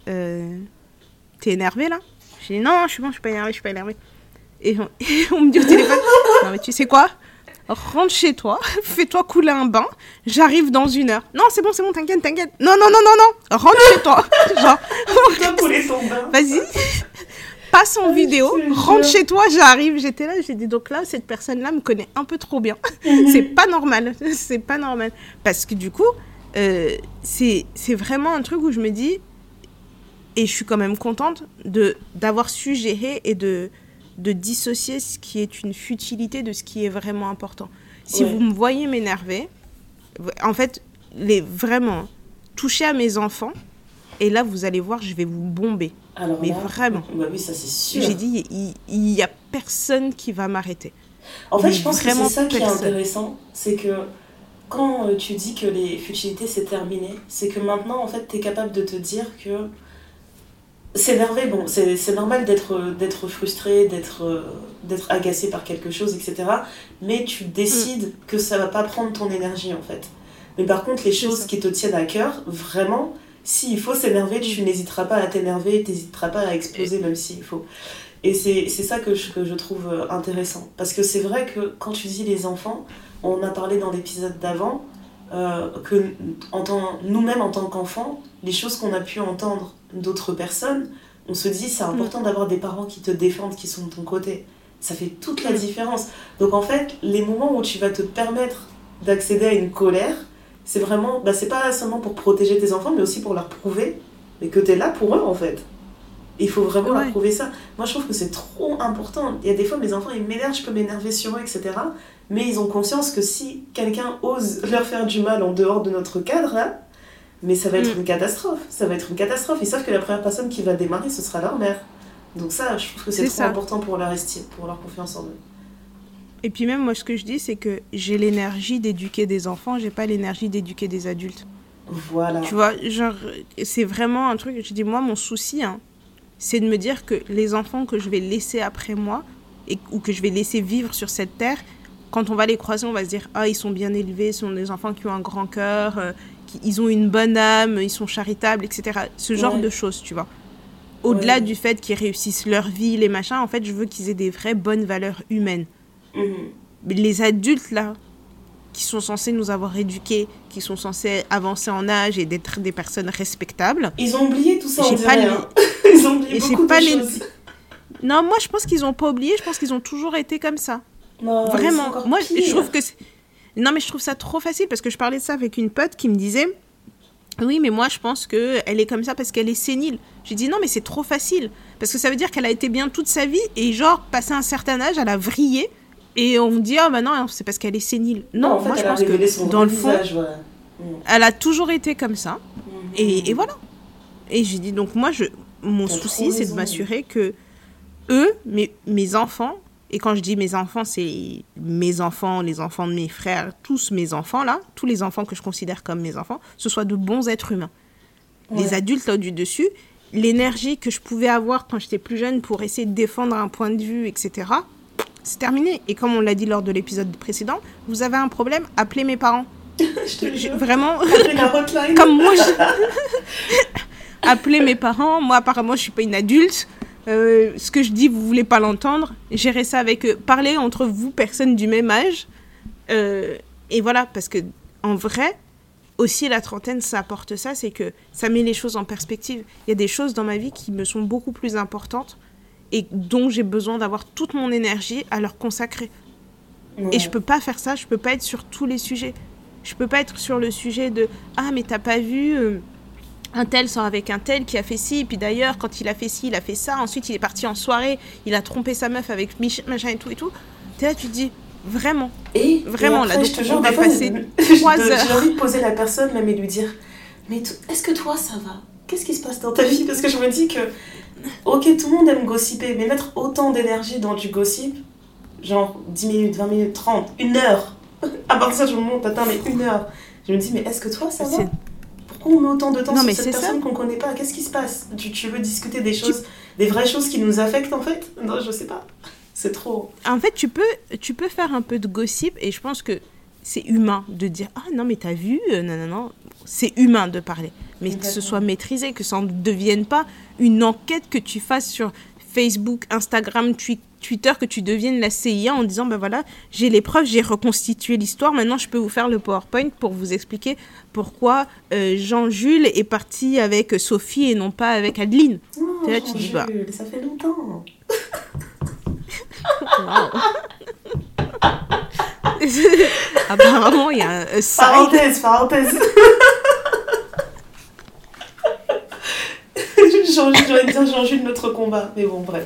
t'es énervée là? J'ai dit, non, je suis pas énervée. Et on me dit au téléphone, non, mais tu sais quoi? Rentre chez toi, fais-toi couler un bain, j'arrive dans 1 heure. Non, c'est bon, t'inquiète. Non, rentre chez toi. Genre, Toi, couler ton bain. vas-y, passe en vidéo, je te rentre jure. chez toi, j'arrive. J'étais là, j'ai dit, donc là, cette personne-là me connaît un peu trop bien. C'est pas normal. Parce que du coup, c'est vraiment un truc où je me dis, et je suis quand même contente d'avoir su gérer et de dissocier ce qui est une futilité de ce qui est vraiment important. Si Ouais. vous me voyez m'énerver, en fait, vraiment, toucher à mes enfants, et là, vous allez voir, je vais vous bomber. Alors Mais là, vraiment. Bah oui, ça c'est sûr. J'ai dit, il n'y a personne qui va m'arrêter. En fait, Mais je pense que vraiment c'est ça qui est personne. intéressant. C'est que quand tu dis que les futilités c'est terminé, c'est que maintenant, en fait, tu es capable de te dire que s'énerver, bon, c'est normal d'être frustré, d'être agacé par quelque chose, etc. Mais tu décides que ça va pas prendre ton énergie, en fait. Mais par contre, les choses ça. qui te tiennent à cœur, vraiment, s'il faut s'énerver, tu n'hésiteras pas à t'énerver, tu n'hésiteras pas à exploser, même s'il faut. Et c'est ça que je trouve intéressant. Parce que c'est vrai que quand tu dis les enfants, on en a parlé dans l'épisode d'avant, que nous-mêmes en tant qu'enfants, les choses qu'on a pu entendre d'autres personnes, on se dit c'est important d'avoir des parents qui te défendent, qui sont de ton côté. Ça fait toute la différence. Donc en fait, les moments où tu vas te permettre d'accéder à une colère, c'est vraiment, bah, c'est pas seulement pour protéger tes enfants, mais aussi pour leur prouver que t'es là pour eux en fait. Il faut vraiment leur prouver ça. Moi je trouve que c'est trop important. Il y a des fois mes enfants ils m'énervent, je peux m'énerver sur eux, etc. Mais ils ont conscience que si quelqu'un ose leur faire du mal en dehors de notre cadre là, mais ça va être une catastrophe. Ça va être une catastrophe. Ils savent que la première personne qui va démarrer, ce sera leur mère. Donc ça, je trouve que c'est trop important pour leur estime, pour leur confiance en eux. Et puis même, moi, ce que je dis, c'est que j'ai l'énergie d'éduquer des enfants, j'ai pas l'énergie d'éduquer des adultes. Voilà. Tu vois, genre, c'est vraiment un truc, je dis, moi, mon souci, c'est de me dire que les enfants que je vais laisser après moi, ou que je vais laisser vivre sur cette terre, quand on va les croiser, on va se dire, ah, ils sont bien élevés, ce sont des enfants qui ont un grand cœur, ils ont une bonne âme, ils sont charitables, etc. Ce genre de choses, tu vois. Au-delà du fait qu'ils réussissent leur vie, les machins, en fait, je veux qu'ils aient des vraies bonnes valeurs humaines. Mais les adultes, là, qui sont censés nous avoir éduqués, qui sont censés avancer en âge et d'être des personnes respectables... Ils ont oublié tout ça, on dirait. Ils ont oublié beaucoup de choses. Non, moi, je pense qu'ils n'ont pas oublié, je pense qu'ils ont toujours été comme ça. Non, vraiment. Moi, pire. je trouve que... Non, mais je trouve ça trop facile, parce que je parlais de ça avec une pote qui me disait... Oui, mais moi, je pense qu'elle est comme ça parce qu'elle est sénile. J'ai dit non, mais c'est trop facile. Parce que ça veut dire qu'elle a été bien toute sa vie et genre, passé un certain âge, elle a vrillé. Et on me dit, ah bah non, c'est parce qu'elle est sénile. Non, en fait, moi, je pense que dans le fond, elle a toujours été comme ça. Et voilà. Et j'ai dit, donc moi, mon souci, c'est de m'assurer que eux, mes enfants, Et quand je dis mes enfants, c'est mes enfants, les enfants de mes frères, tous mes enfants là, tous les enfants que je considère comme mes enfants, ce soient de bons êtres humains. Ouais. Les adultes là du dessus, l'énergie que je pouvais avoir quand j'étais plus jeune pour essayer de défendre un point de vue, etc., c'est terminé. Et comme on l'a dit lors de l'épisode précédent, vous avez un problème, appelez mes parents. Vraiment, appelez la hotline. Comme moi, appelez mes parents. Moi, apparemment, je suis pas une adulte. Ce que je dis, vous voulez pas l'entendre. Gérez ça avec eux. Parlez entre vous, personnes du même âge. Et voilà, parce que en vrai, aussi la trentaine, ça apporte ça, c'est que ça met les choses en perspective. Il y a des choses dans ma vie qui me sont beaucoup plus importantes et dont j'ai besoin d'avoir toute mon énergie à leur consacrer. Ouais. Et je peux pas faire ça. Je peux pas être sur tous les sujets. Je peux pas être sur le sujet de « Ah, mais t'as pas vu un tel sort avec un tel qui a fait ci, et puis d'ailleurs, quand il a fait ci, il a fait ça. Ensuite, il est parti en soirée, il a trompé sa meuf avec machin et tout et tout. » T'es là, tu te dis « Vraiment. » Vraiment, après, là, donc on va passer 3 heures. J'ai envie de poser la personne, même, et lui dire « Mais est-ce que toi, ça va ? Qu'est-ce qui se passe dans ta vie ?» Parce que je me dis que, ok, tout le monde aime gossiper, mais mettre autant d'énergie dans du gossip, genre 10 minutes, 20 minutes, 30, 1 heure, à partir du moment où t'atteins les 1 heure, je me dis, mais est-ce que toi, ça va ? Pourquoi on met autant de temps sur cette personne qu'on connaît pas ? Qu'est-ce qui se passe ? Tu veux discuter des choses, des vraies choses qui nous affectent, en fait ? Non, je sais pas. C'est trop. En fait, tu peux faire un peu de gossip, et je pense que c'est humain de dire « Ah non, mais t'as vu ? Non. » C'est humain de parler. Mais que ce soit maîtrisé, que ça ne devienne pas une enquête que tu fasses sur Facebook, Instagram, Twitter, que tu deviennes la CIA en disant, ben voilà, j'ai les preuves, j'ai reconstitué l'histoire, maintenant je peux vous faire le PowerPoint pour vous expliquer pourquoi Jean-Jules est parti avec Sophie et non pas avec Adeline. Oh, là, tu dis, bah... ça fait longtemps. Apparemment, il y a un parenthèse. J'aurais dit Jean-Jules, notre combat, mais bon, bref.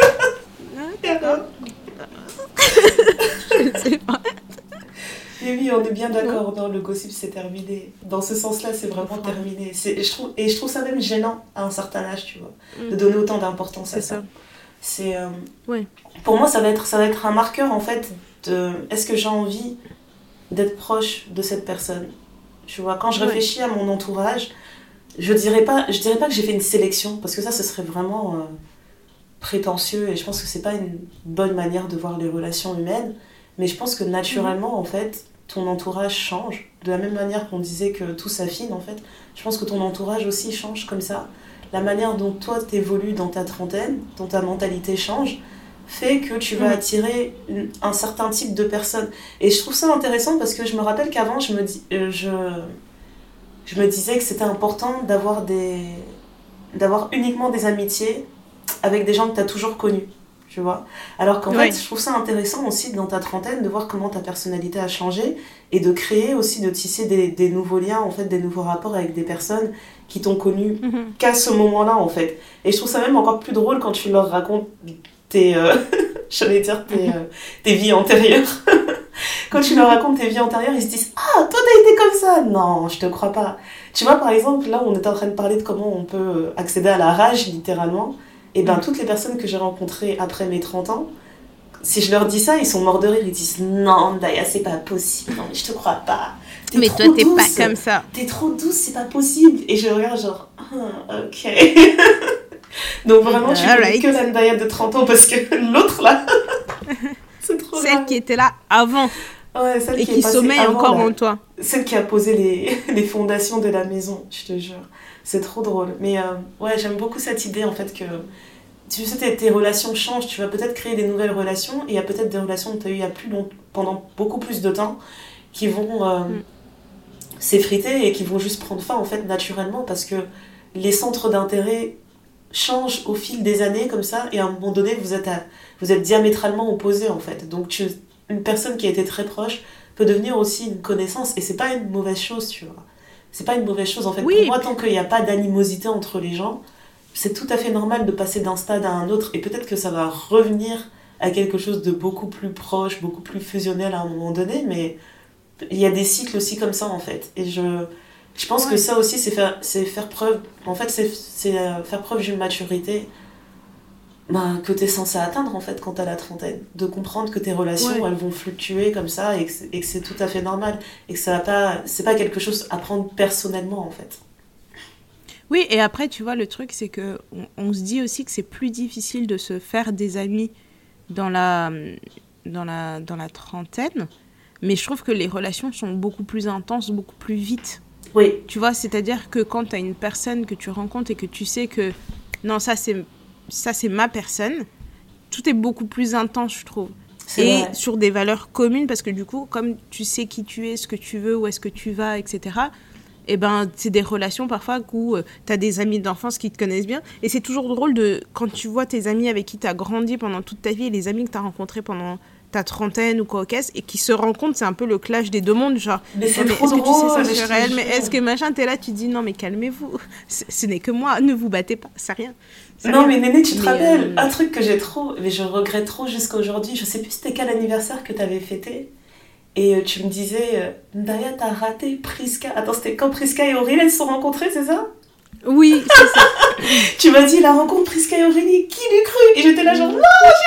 Je sais pas. Mais oui, on est bien d'accord, non, le gossip c'est terminé. Dans ce sens-là, c'est vraiment terminé. Je trouve ça même gênant à un certain âge, tu vois, de donner autant d'importance à ça. C'est, ouais. Pour moi, ça va être un marqueur, en fait, de est-ce que j'ai envie d'être proche de cette personne. Tu vois, quand je réfléchis à mon entourage, je dirais pas que j'ai fait une sélection, parce que ça, ce serait vraiment prétentieux, et je pense que c'est pas une bonne manière de voir les relations humaines, mais je pense que naturellement, en fait, ton entourage change, de la même manière qu'on disait que tout s'affine, en fait, je pense que ton entourage aussi change comme ça. La manière dont toi t'évolues dans ta trentaine, dont ta mentalité change, fait que tu vas attirer un certain type de personnes. Et je trouve ça intéressant parce que je me rappelle qu'avant, je me disais que c'était important d'avoir uniquement des amitiés avec des gens que tu as toujours connus, tu vois. Alors qu'en fait, je trouve ça intéressant aussi dans ta trentaine de voir comment ta personnalité a changé et de créer aussi, de tisser des nouveaux liens, en fait, des nouveaux rapports avec des personnes qui t'ont connu qu'à ce moment-là, en fait. Et je trouve ça même encore plus drôle quand tu leur racontes tes vies antérieures. Quand tu leur racontes tes vies antérieures, ils se disent « Ah, toi t'as été comme ça !» Non, je te crois pas. Tu vois, par exemple, là, on était en train de parler de comment on peut accéder à la rage, littéralement. Et bien, toutes les personnes que j'ai rencontrées après mes 30 ans, si je leur dis ça, ils sont morts de rire. Ils disent « Non, Daya, c'est pas possible. Non, mais je te crois pas. Mais toi, t'es douce. Pas comme ça. T'es trop douce, c'est pas possible. » Et je regarde genre « Ok. » Donc vraiment, tu connais que la Daya de 30 ans parce que l'autre, là, c'est trop celle grave. Qui était là avant. Ouais, celle et qui sommeille encore en toi. Celle qui a posé les fondations de la maison, je te jure. C'est trop drôle. Mais ouais, j'aime beaucoup cette idée, en fait, que tu sais, tes relations changent. Tu vas peut-être créer des nouvelles relations. Et il y a peut-être des relations que tu as eues pendant beaucoup plus de temps qui vont s'effriter et qui vont juste prendre fin, en fait, naturellement. Parce que les centres d'intérêt changent au fil des années, comme ça. Et à un moment donné, vous êtes diamétralement opposés, en fait. Donc, une personne qui a été très proche peut devenir aussi une connaissance, et c'est pas une mauvaise chose, tu vois. C'est pas une mauvaise chose, en fait. Oui. Pour moi, tant qu'il n'y a pas d'animosité entre les gens, c'est tout à fait normal de passer d'un stade à un autre, et peut-être que ça va revenir à quelque chose de beaucoup plus proche, beaucoup plus fusionnel à un moment donné, mais il y a des cycles aussi comme ça, en fait. Et je pense que ça aussi, c'est faire preuve, en fait, c'est faire preuve d'une maturité que t'es censé atteindre en fait quand t'as la trentaine. De comprendre que tes relations, elles vont fluctuer comme ça et que c'est tout à fait normal. Et que c'est pas quelque chose à prendre personnellement en fait. Oui, et après, tu vois, le truc, c'est que on se dit aussi que c'est plus difficile de se faire des amis dans la trentaine, mais je trouve que les relations sont beaucoup plus intenses, beaucoup plus vite. Oui. Tu vois, c'est-à-dire que quand tu as une personne que tu rencontres et que tu sais que non, ça c'est ma personne, tout est beaucoup plus intense, je trouve. Et vrai. sur des valeurs communes, parce que du coup, comme tu sais qui tu es, ce que tu veux, où est-ce que tu vas, etc., et ben, c'est des relations parfois où tu as des amis d'enfance qui te connaissent bien. Et c'est toujours drôle quand tu vois tes amis avec qui tu as grandi pendant toute ta vie et les amis que tu as rencontrés pendant ta trentaine ou quoi au caisse et qui se rencontrent, c'est un peu le clash des deux mondes. Genre, mais c'est trop drôle, tu sais ça sur elle, mais est-ce que machin, t'es là, tu dis non, mais calmez-vous. Ce n'est que moi, ne vous battez pas, c'est rien. Non, mais Néné, tu te rappelles un truc que mais je regrette trop jusqu'à aujourd'hui. Je sais plus c'était quel anniversaire que t'avais fêté. Et tu me disais, Ndaya, t'as raté Priska. Attends, c'était quand Priska et Aurélie, elles se sont rencontrées, c'est ça? Oui, c'est ça. Tu m'as dit, la rencontre Priska et Aurélie, qui l'eût cru? Et j'étais là genre, non,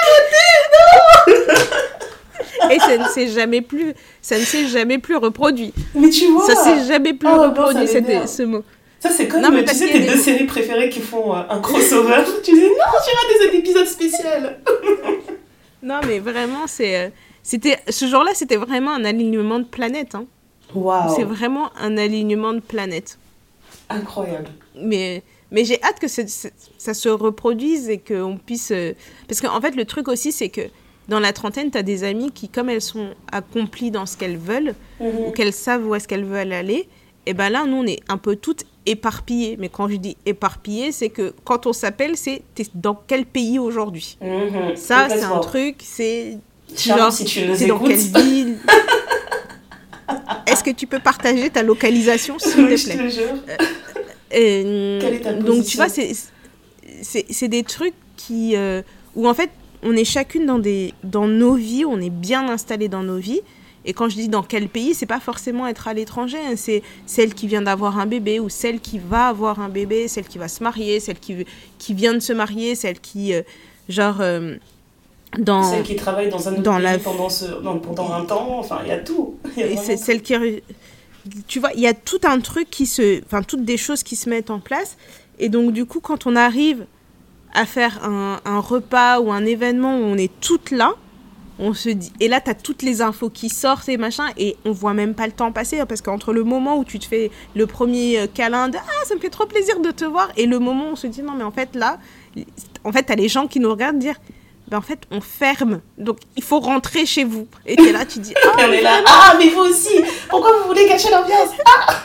j'ai raté, non. Et ça ne s'est jamais plus reproduit. Mais tu vois. Ça s'est jamais plus reproduit, ce mot. Ça, c'est comme, tu sais, tes deux séries préférées qui font un crossover. Tu disais, non, j'ai raté cet épisode spécial. Non, mais vraiment, ce jour-là, c'était vraiment un alignement de planètes. Hein. Waouh. C'est vraiment un alignement de planètes. Incroyable. Mais j'ai hâte que ça se reproduise et qu'on puisse... Parce qu'en fait, le truc aussi, c'est que dans la trentaine, tu as des amies qui, comme elles sont accomplies dans ce qu'elles veulent, ou qu'elles savent où est-ce qu'elles veulent aller, et ben là, nous, on est un peu toutes éparpillées. Mais quand je dis éparpillées, c'est que quand on s'appelle, t'es dans quel pays aujourd'hui? Ça, c'est un truc, c'est... Genre, si tu nous c'est écoutes. dans quelle ville? Est-ce que tu peux partager ta localisation, s'il te plaît? Je te jure. Quelle est ta position? Donc, tu vois, c'est des trucs où, en fait, on est chacune dans nos vies, on est bien installés dans nos vies. Et quand je dis dans quel pays, c'est pas forcément être à l'étranger. Hein, c'est celle qui vient d'avoir un bébé ou celle qui va avoir un bébé, celle qui va se marier, celle qui vient de se marier, celle qui, celle qui travaille dans un autre pays pendant un temps. Enfin, il y a tout. C'est celle qui... Tu vois, il y a tout un truc toutes des choses qui se mettent en place. Et donc, du coup, quand on arrive à faire un repas ou un événement où on est toutes là, on se dit... Et là, tu as toutes les infos qui sortent et machin, et on voit même pas le temps passer, parce qu'entre le moment où tu te fais le premier câlin de « Ah, ça me fait trop plaisir de te voir », et le moment où on se dit « Non, mais en fait, là, t'as les gens qui nous regardent dire... » Ben en fait, on ferme. Donc, il faut rentrer chez vous. Et t'es là, tu dis... Ah, on est là. Ah, mais vous aussi. Pourquoi vous voulez cacher l'ambiance? Ah.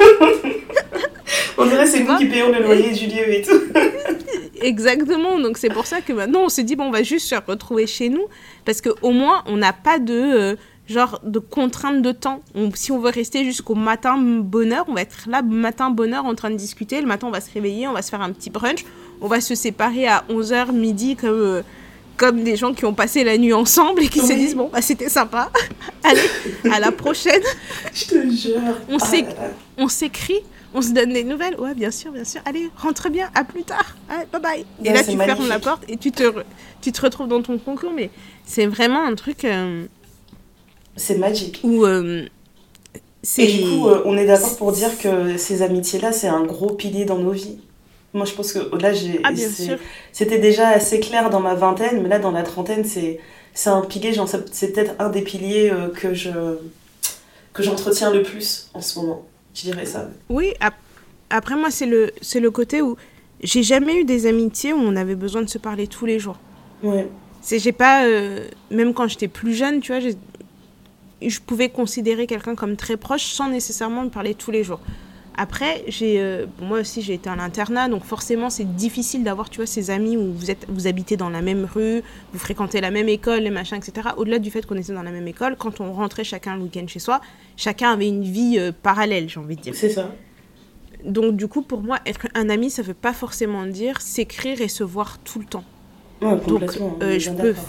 On dirait c'est nous qui payons le loyer du lieu et tout. Exactement. Donc, c'est pour ça que maintenant, on se dit, bon, on va juste se retrouver chez nous. Parce qu'au moins, on n'a pas de contrainte de temps. Si on veut rester jusqu'au matin bonheur, on va être là, matin bonheur, en train de discuter. Le matin, on va se réveiller, on va se faire un petit brunch. On va se séparer à 11h, midi, comme des gens qui ont passé la nuit ensemble et qui se disent, bon, c'était sympa. Allez, à la prochaine. Je te jure. On s'écrit, on se donne des nouvelles. Ouais, bien sûr. Allez, rentre bien, à plus tard. Allez, bye bye. Et là, tu fermes la porte et tu te retrouves dans ton concours. Mais c'est vraiment un truc... c'est magique. Où... Et du coup, on est d'accord pour dire que ces amitiés-là, c'est un gros pilier dans nos vies. Moi, je pense que là, c'était déjà assez clair dans ma vingtaine, mais là, dans la trentaine, c'est un pilier, c'est peut-être un des piliers que j'entretiens le plus en ce moment. Je dirais ça. Oui, après, moi, c'est le côté où j'ai jamais eu des amitiés où on avait besoin de se parler tous les jours. Ouais. J'ai pas... même quand j'étais plus jeune, tu vois, je pouvais considérer quelqu'un comme très proche sans nécessairement me parler tous les jours. Après, moi aussi, j'ai été à l'internat, donc forcément, c'est difficile d'avoir, tu vois, ces amis où vous habitez dans la même rue, vous fréquentez la même école, les machins, etc. Au-delà du fait qu'on était dans la même école, quand on rentrait chacun le week-end chez soi, chacun avait une vie parallèle, j'ai envie de dire. C'est ça. Donc, du coup, pour moi, être un ami, ça ne veut pas forcément dire s'écrire et se voir tout le temps. Ouais, complètement. Donc,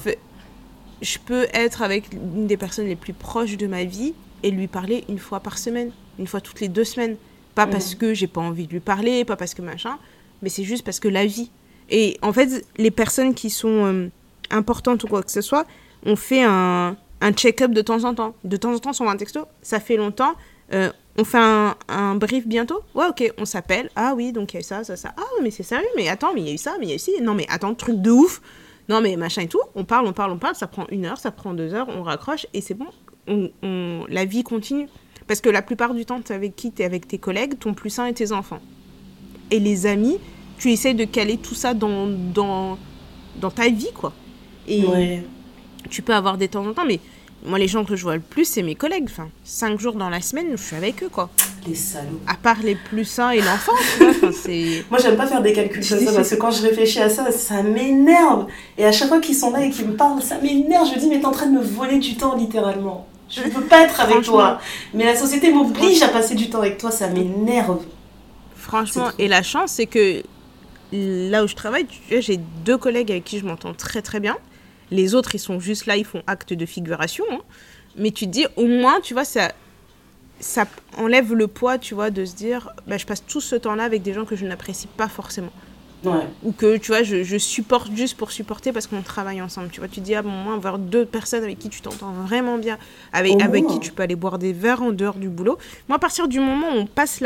je peux être avec une des personnes les plus proches de ma vie et lui parler une fois par semaine, une fois toutes les 2 semaines. Pas parce que j'ai pas envie de lui parler, pas parce que machin, mais c'est juste parce que la vie. Et en fait, les personnes qui sont importantes ou quoi que ce soit, on fait un check-up de temps en temps. De temps en temps, on s'envoie un texto. Ça fait longtemps. On fait un brief bientôt. Ouais, ok, on s'appelle. Ah oui, donc il y a eu ça, ça, ça. Ah, mais c'est sérieux, mais attends, mais il y a eu ça, mais il y a eu ci. Non, mais attends, truc de ouf. Non, mais machin et tout. On parle. Ça prend 1 heure, ça prend 2 heures, on raccroche et c'est bon. La vie continue. Parce que la plupart du temps, tu es avec qui? Tu es avec tes collègues, ton plus un et tes enfants. Et les amis, tu essaies de caler tout ça dans ta vie, quoi. Et Ouais. tu peux avoir des temps en temps, mais moi, les gens que je vois le plus, c'est mes collègues. Enfin, 5 jours dans la semaine, je suis avec eux, quoi. Les salauds. À part les plus un et l'enfant, tu vois. Enfin, c'est... Moi, j'aime pas faire des calculs comme ça parce que quand je réfléchis à ça, ça m'énerve. Et à chaque fois qu'ils sont là et qu'ils me parlent, ça m'énerve. Je me dis, mais t'es en train de me voler du temps, littéralement. Je ne peux pas être avec toi. Mais la société m'oblige à passer du temps avec toi, ça m'énerve. Franchement, et la chance, c'est que là où je travaille, tu vois, j'ai 2 collègues avec qui je m'entends très très bien. Les autres, ils sont juste là, ils font acte de figuration. Hein. Mais tu te dis, au moins, tu vois, ça enlève le poids, tu vois, de se dire, bah, je passe tout ce temps-là avec des gens que je n'apprécie pas forcément. Ouais. Ou que, tu vois, je supporte juste pour supporter parce qu'on travaille ensemble. Tu vois, tu te dis, ah bon, au moins, avoir 2 personnes avec qui tu t'entends vraiment bien, avec qui tu peux aller boire des verres en dehors du boulot. Moi, à partir du moment où on passe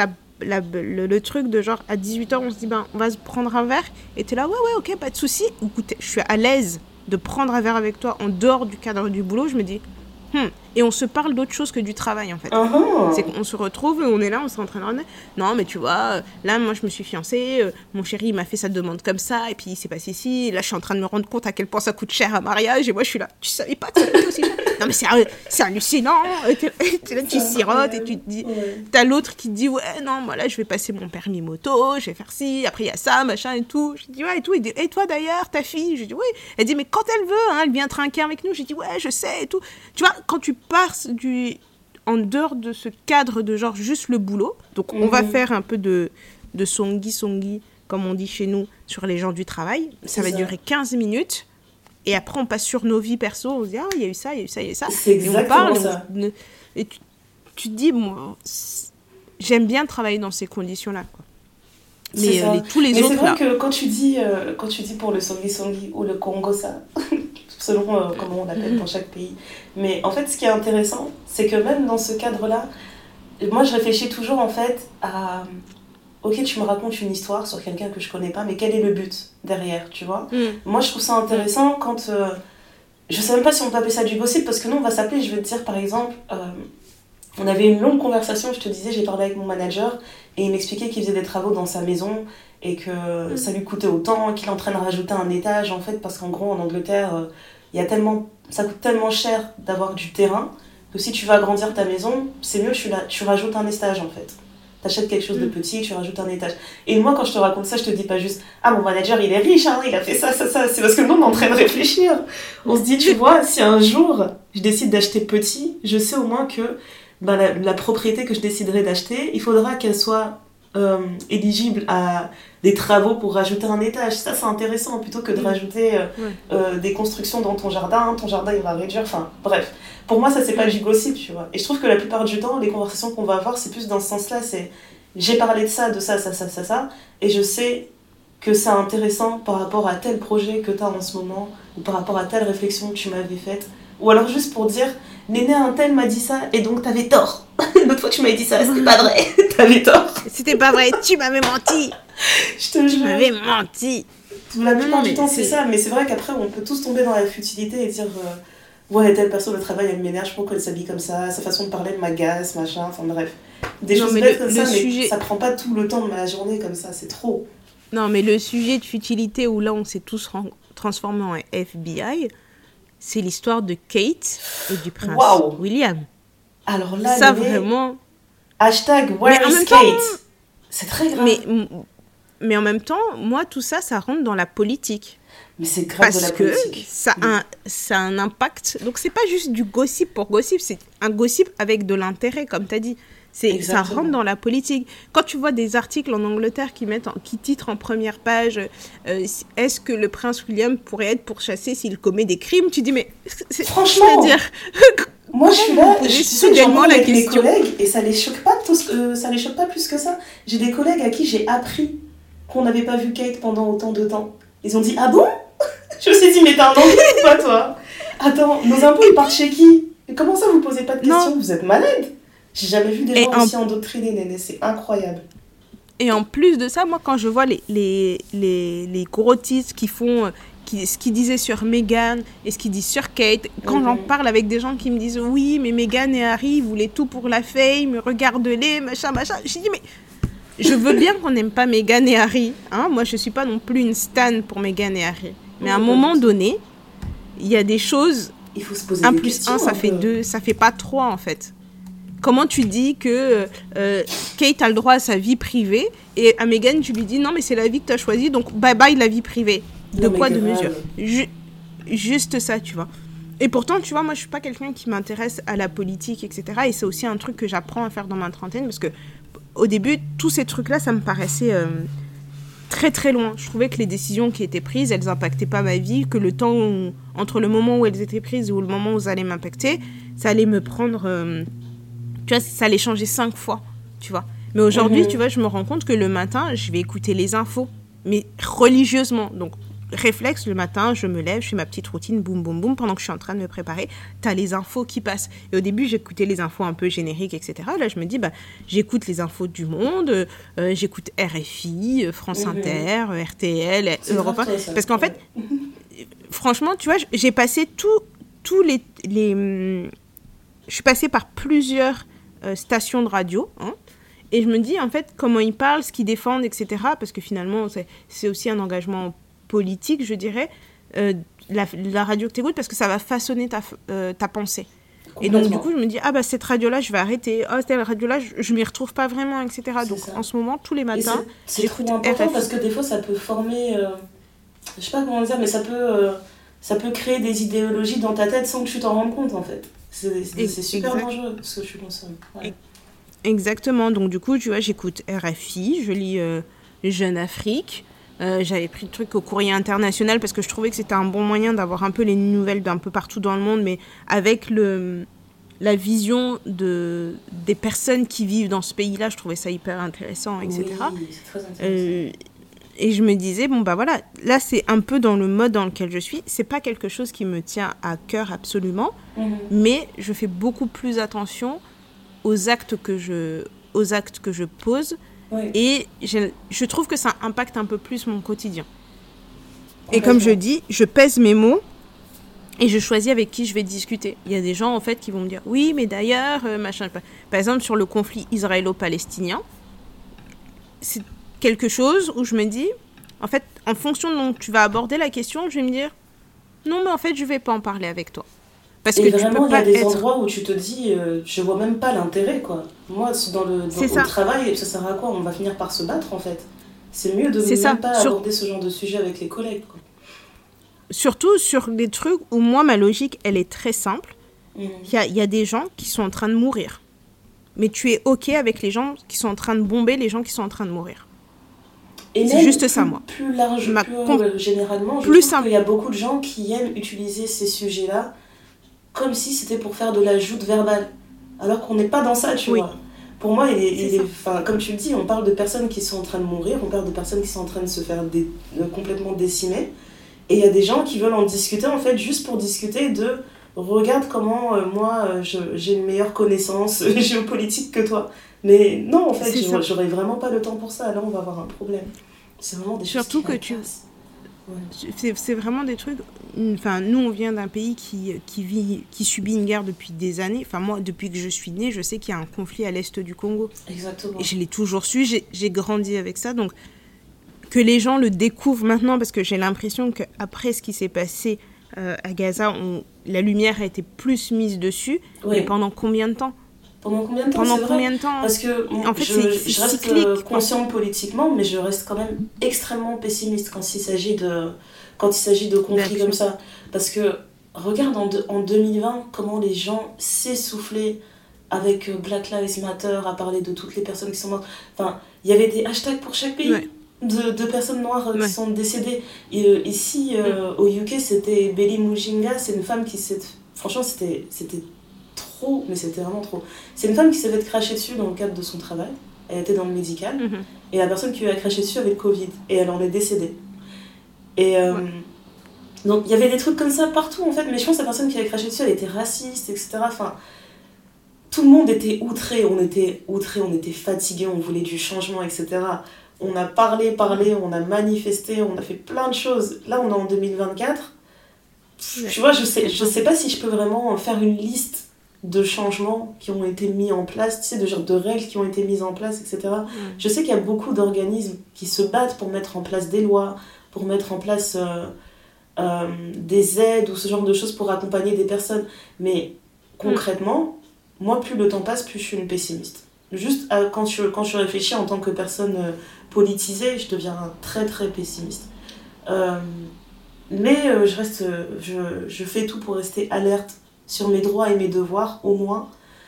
le truc de genre, à 18h, on se dit, ben, on va se prendre un verre. Et t'es là, ouais, ok, pas de souci. Écoute, je suis à l'aise de prendre un verre avec toi en dehors du cadre du boulot. Je me dis, et on se parle d'autre chose que du travail, en fait. C'est qu'on se retrouve, on est là, on s'est en train de revenir. Non, mais tu vois, là, moi, je me suis fiancée, mon chéri, il m'a fait sa demande comme ça, et puis il s'est passé ici. Là, je suis en train de me rendre compte à quel point ça coûte cher un mariage, et moi, je suis là, tu savais pas que ça coûtait aussi cher? Non, mais c'est hallucinant. Et t'es là, tu sirotes, et tu te dis... T'as l'autre qui te dit, ouais, non, moi, là, je vais passer mon permis moto, je vais faire ci, après, il y a ça, machin, et tout. Je dis, ouais, et tout. Il dit, et toi, d'ailleurs, ta fille? Je dis, oui. Elle dit, mais quand elle veut, hein, elle vient trinquer avec nous. Je dis, ouais, je sais, et tout. Tu vois, quand tu pars en dehors de ce cadre de genre juste le boulot, donc on va faire un peu de songi, comme on dit chez nous, sur les gens du travail. Ça va durer 15 minutes. Et après, on passe sur nos vies perso. On se dit, ah, il y a eu ça, il y a eu ça, il y a eu ça. C'est exactement et on parle. ça. Et tu te dis, bon, j'aime bien travailler dans ces conditions-là, quoi. Mais tous les autres, c'est vrai là... que quand tu dis pour le songi ou le kongosa, selon comment on l'appelle dans chaque pays, mais en fait, ce qui est intéressant, c'est que même dans ce cadre-là, moi, je réfléchis toujours, en fait, à... Ok, tu me racontes une histoire sur quelqu'un que je connais pas, mais quel est le but derrière, tu vois? Moi, je trouve ça intéressant quand... je sais même pas si on peut appeler ça du gossip, parce que nous, on va s'appeler, je vais te dire, par exemple... on avait une longue conversation, je te disais, j'ai parlé avec mon manager et il m'expliquait qu'il faisait des travaux dans sa maison et que ça lui coûtait autant, qu'il est en train de rajouter un étage en fait, parce qu'en gros en Angleterre, ça coûte tellement cher d'avoir du terrain que si tu veux agrandir ta maison, c'est mieux, tu rajoutes un étage en fait. T'achètes quelque chose de petit, tu rajoutes un étage. Et moi, quand je te raconte ça, je te dis pas juste « Ah, mon manager, il est riche, hein, il a fait ça. » C'est parce que nous, on est en train de réfléchir. On se dit, tu vois, si un jour, je décide d'acheter petit, je sais au moins que la propriété que je déciderai d'acheter, il faudra qu'elle soit éligible à des travaux pour rajouter un étage. Ça, c'est intéressant, plutôt que de rajouter des constructions dans ton jardin il va réduire, enfin, bref. Pour moi, ça, c'est pas du gossip, tu vois. Et je trouve que la plupart du temps, les conversations qu'on va avoir, c'est plus dans ce sens-là, c'est j'ai parlé de ça, et je sais que c'est intéressant par rapport à tel projet que tu as en ce moment, ou par rapport à telle réflexion que tu m'avais faite, ou alors juste pour dire, Néné un tel m'a dit ça, et donc t'avais tort. L'autre fois, tu m'avais dit ça, c'était pas vrai, t'avais tort. C'était pas vrai, tu m'avais menti. Je te jure. Tu m'avais menti. La plupart du temps, c'est ça, mais c'est vrai qu'après, on peut tous tomber dans la futilité et dire ouais, telle personne au travail, elle m'énerve, je pense qu'elle s'habille comme ça, sa façon de parler m'agace, machin, enfin bref. Des choses bêtes comme ça, mais ça prend pas tout le temps de ma journée comme ça, c'est trop. Non, mais le sujet de futilité où là, on s'est tous transformés en FBI, c'est l'histoire de Kate et du prince William. Alors là, ça vraiment... Hashtag where is Kate? C'est très grave. Mais en même temps, moi, tout ça, ça rentre dans la politique. Mais c'est grave de la politique. Parce que ça a un impact. Donc, c'est pas juste du gossip pour gossip, c'est un gossip avec de l'intérêt, comme tu as dit. Ça rentre dans la politique. Quand tu vois des articles en Angleterre qui titrent en première page est-ce que le prince William pourrait être pourchassé s'il commet des crimes, tu dis mais franchement, moi je suis là, soudainement avec mes collègues et ça les choque pas plus que ça. J'ai des collègues à qui j'ai appris qu'on n'avait pas vu Kate pendant autant de temps. Ils ont dit, ah bon? Je me suis dit, mais t'es un anglais ou pas, toi? Attends, nos impôts, ils partent chez qui? Et comment ça, vous posez pas de questions? Non. Vous êtes malade? J'ai jamais vu des Et gens en, aussi endoctrinés, Néné. C'est incroyable. et en plus de ça, moi, quand je vois les gros titres qui font, ce qu'ils disaient sur Meghan et ce qu'ils disent sur Kate, quand j'en parle avec des gens qui me disent oui, mais Meghan et Harry voulaient tout pour la fame, regarde-les, machin, machin. Je dis, mais je veux bien qu'on n'aime pas Meghan et Harry. Hein. Moi, je suis pas non plus une stan pour Meghan et Harry. Mais à un moment donné, il y a des choses. Il faut se poser 1 des plus questions. 1, ça fait 2, ça fait pas 3 en fait. Comment tu dis que Kate a le droit à sa vie privée et à Meghan, tu lui dis non, mais c'est la vie que tu as choisie, donc bye bye la vie privée. De Non, poids, mais de grave. mesure. Juste ça, tu vois. Et pourtant, tu vois, moi, je suis pas quelqu'un qui m'intéresse à la politique, etc. Et c'est aussi un truc que j'apprends à faire dans ma trentaine parce que au début, tous ces trucs-là, ça me paraissait très très loin. Je trouvais que les décisions qui étaient prises, elles impactaient pas ma vie, que le temps entre le moment où elles étaient prises ou le moment où ça allait m'impacter, ça allait me prendre... tu vois, ça allait changer 5 fois, tu vois. Mais aujourd'hui, tu vois, je me rends compte que le matin, je vais écouter les infos, mais religieusement. Donc, réflexe, le matin, je me lève, je fais ma petite routine, boum, boum, boum, pendant que je suis en train de me préparer, t'as les infos qui passent. Et au début, j'écoutais les infos un peu génériques, etc. Là, je me dis, bah, j'écoute les infos du monde, j'écoute RFI, France Inter, RTL, Europe 1. Parce qu'en fait, franchement, tu vois, j'ai passé tous les je suis passée par plusieurs stations de radio, hein, et je me dis, en fait, comment ils parlent, ce qu'ils défendent, etc. Parce que finalement, c'est aussi un engagement politique, je dirais, la radio que tu écoutes, parce que ça va façonner ta pensée. Et donc, du coup, je me dis, ah bah, cette radio-là, je vais arrêter. Ah, cette radio-là, je m'y retrouve pas vraiment, etc. C'est donc, ça. en ce moment, tous les matins, c'est trop important parce que des fois, ça peut former... je sais pas comment dire, mais ça peut créer des idéologies dans ta tête sans que tu t'en rendes compte, en fait. C'est super dangereux, ce que tu consommes. Ouais. Exactement. Donc, du coup, tu vois, j'écoute RFI, je lis Jeune Afrique. J'avais pris le truc au Courrier International parce que je trouvais que c'était un bon moyen d'avoir un peu les nouvelles d'un peu partout dans le monde, mais avec la vision des personnes qui vivent dans ce pays-là. Je trouvais ça hyper intéressant, etc. Oui, c'est très intéressant. Et je me disais, bon, bah voilà, là, c'est un peu dans le mode dans lequel je suis. C'est pas quelque chose qui me tient à cœur absolument, mais je fais beaucoup plus attention aux actes que je pose. Oui. Et je trouve que ça impacte un peu plus mon quotidien. Et comme je dis, je pèse mes mots et je choisis avec qui je vais discuter. Il y a des gens, en fait, qui vont me dire, oui, mais d'ailleurs, machin. Par exemple, sur le conflit israélo-palestinien, c'est quelque chose où je me dis, en fait, en fonction de dont tu vas aborder la question, je vais me dire, non, mais en fait, je vais pas en parler avec toi. Parce que vraiment, il y a des endroits où tu te dis, je vois même pas l'intérêt, quoi. Moi, au travail, ça sert à quoi? On va finir par se battre, en fait. C'est mieux de même pas aborder ce genre de sujet avec les collègues, quoi. Surtout sur des trucs où moi, ma logique, elle est très simple. Il y a des gens qui sont en train de mourir. Mais tu es OK avec les gens qui sont en train de bomber les gens qui sont en train de mourir. Et c'est juste ça, moi. Plus large, généralement, je trouve qu'il y a beaucoup de gens qui aiment utiliser ces sujets-là comme si c'était pour faire de la joute verbale. Alors qu'on n'est pas dans ça, tu vois. Pour moi, comme tu le dis, on parle de personnes qui sont en train de mourir, on parle de personnes qui sont en train de se faire complètement décimer. Et il y a des gens qui veulent en discuter, en fait, juste pour discuter de « Regarde comment, j'ai une meilleure connaissance géopolitique que toi. » Mais non, en fait, j'aurais vraiment pas le temps pour ça. Là, on va avoir un problème. C'est vraiment des choses qui m'intéressent. Ouais. C'est vraiment des trucs... Enfin, nous, on vient d'un pays qui subit une guerre depuis des années. Enfin, moi, depuis que je suis née, je sais qu'il y a un conflit à l'est du Congo. Exactement. Et je l'ai toujours su, j'ai grandi avec ça. Donc, que les gens le découvrent maintenant, parce que j'ai l'impression qu'après ce qui s'est passé à Gaza, la lumière a été plus mise dessus. Oui. Mais pendant combien de temps ? Pendant combien de temps? Parce que en fait, je reste consciente politiquement, mais je reste quand même extrêmement pessimiste quand il s'agit de conflits comme ça. Parce que regarde en 2020 comment les gens s'essoufflaient avec Black Lives Matter à parler de toutes les personnes qui sont mortes. Enfin, il y avait des hashtags pour chaque pays. Ouais. De personnes noires qui sont décédées. Et, ici, au UK, c'était Belly Mujinga, c'est une femme qui s'est... Franchement, c'était trop, mais c'était vraiment trop. C'est une femme qui s'est fait cracher dessus dans le cadre de son travail. Elle était dans le médical. Et la personne qui lui a craché dessus avait le Covid. Et elle en est décédée. Et Ouais. donc il y avait des trucs comme ça partout en fait, mais je pense que la personne qui avait craché dessus, elle était raciste, etc. Enfin, tout le monde était outré, on était fatigué, on voulait du changement, etc. On a parlé, on a manifesté, on a fait plein de choses. Là, on est en 2024. Ouais. Tu vois, C'est je ça. sais pas si je peux vraiment faire une liste de changements qui ont été mis en place, tu sais, de genre de règles qui ont été mises en place, etc. Ouais. Je sais qu'il y a beaucoup d'organismes qui se battent pour mettre en place des lois, pour mettre en place des aides ou ce genre de choses pour accompagner des personnes. Mais Mm. concrètement, moi, plus le temps passe, plus je suis une pessimiste. Juste quand je réfléchis en tant que personne politisée, je deviens très très pessimiste. Euh, mais je fais tout pour rester alerte sur mes droits et mes devoirs, au moins.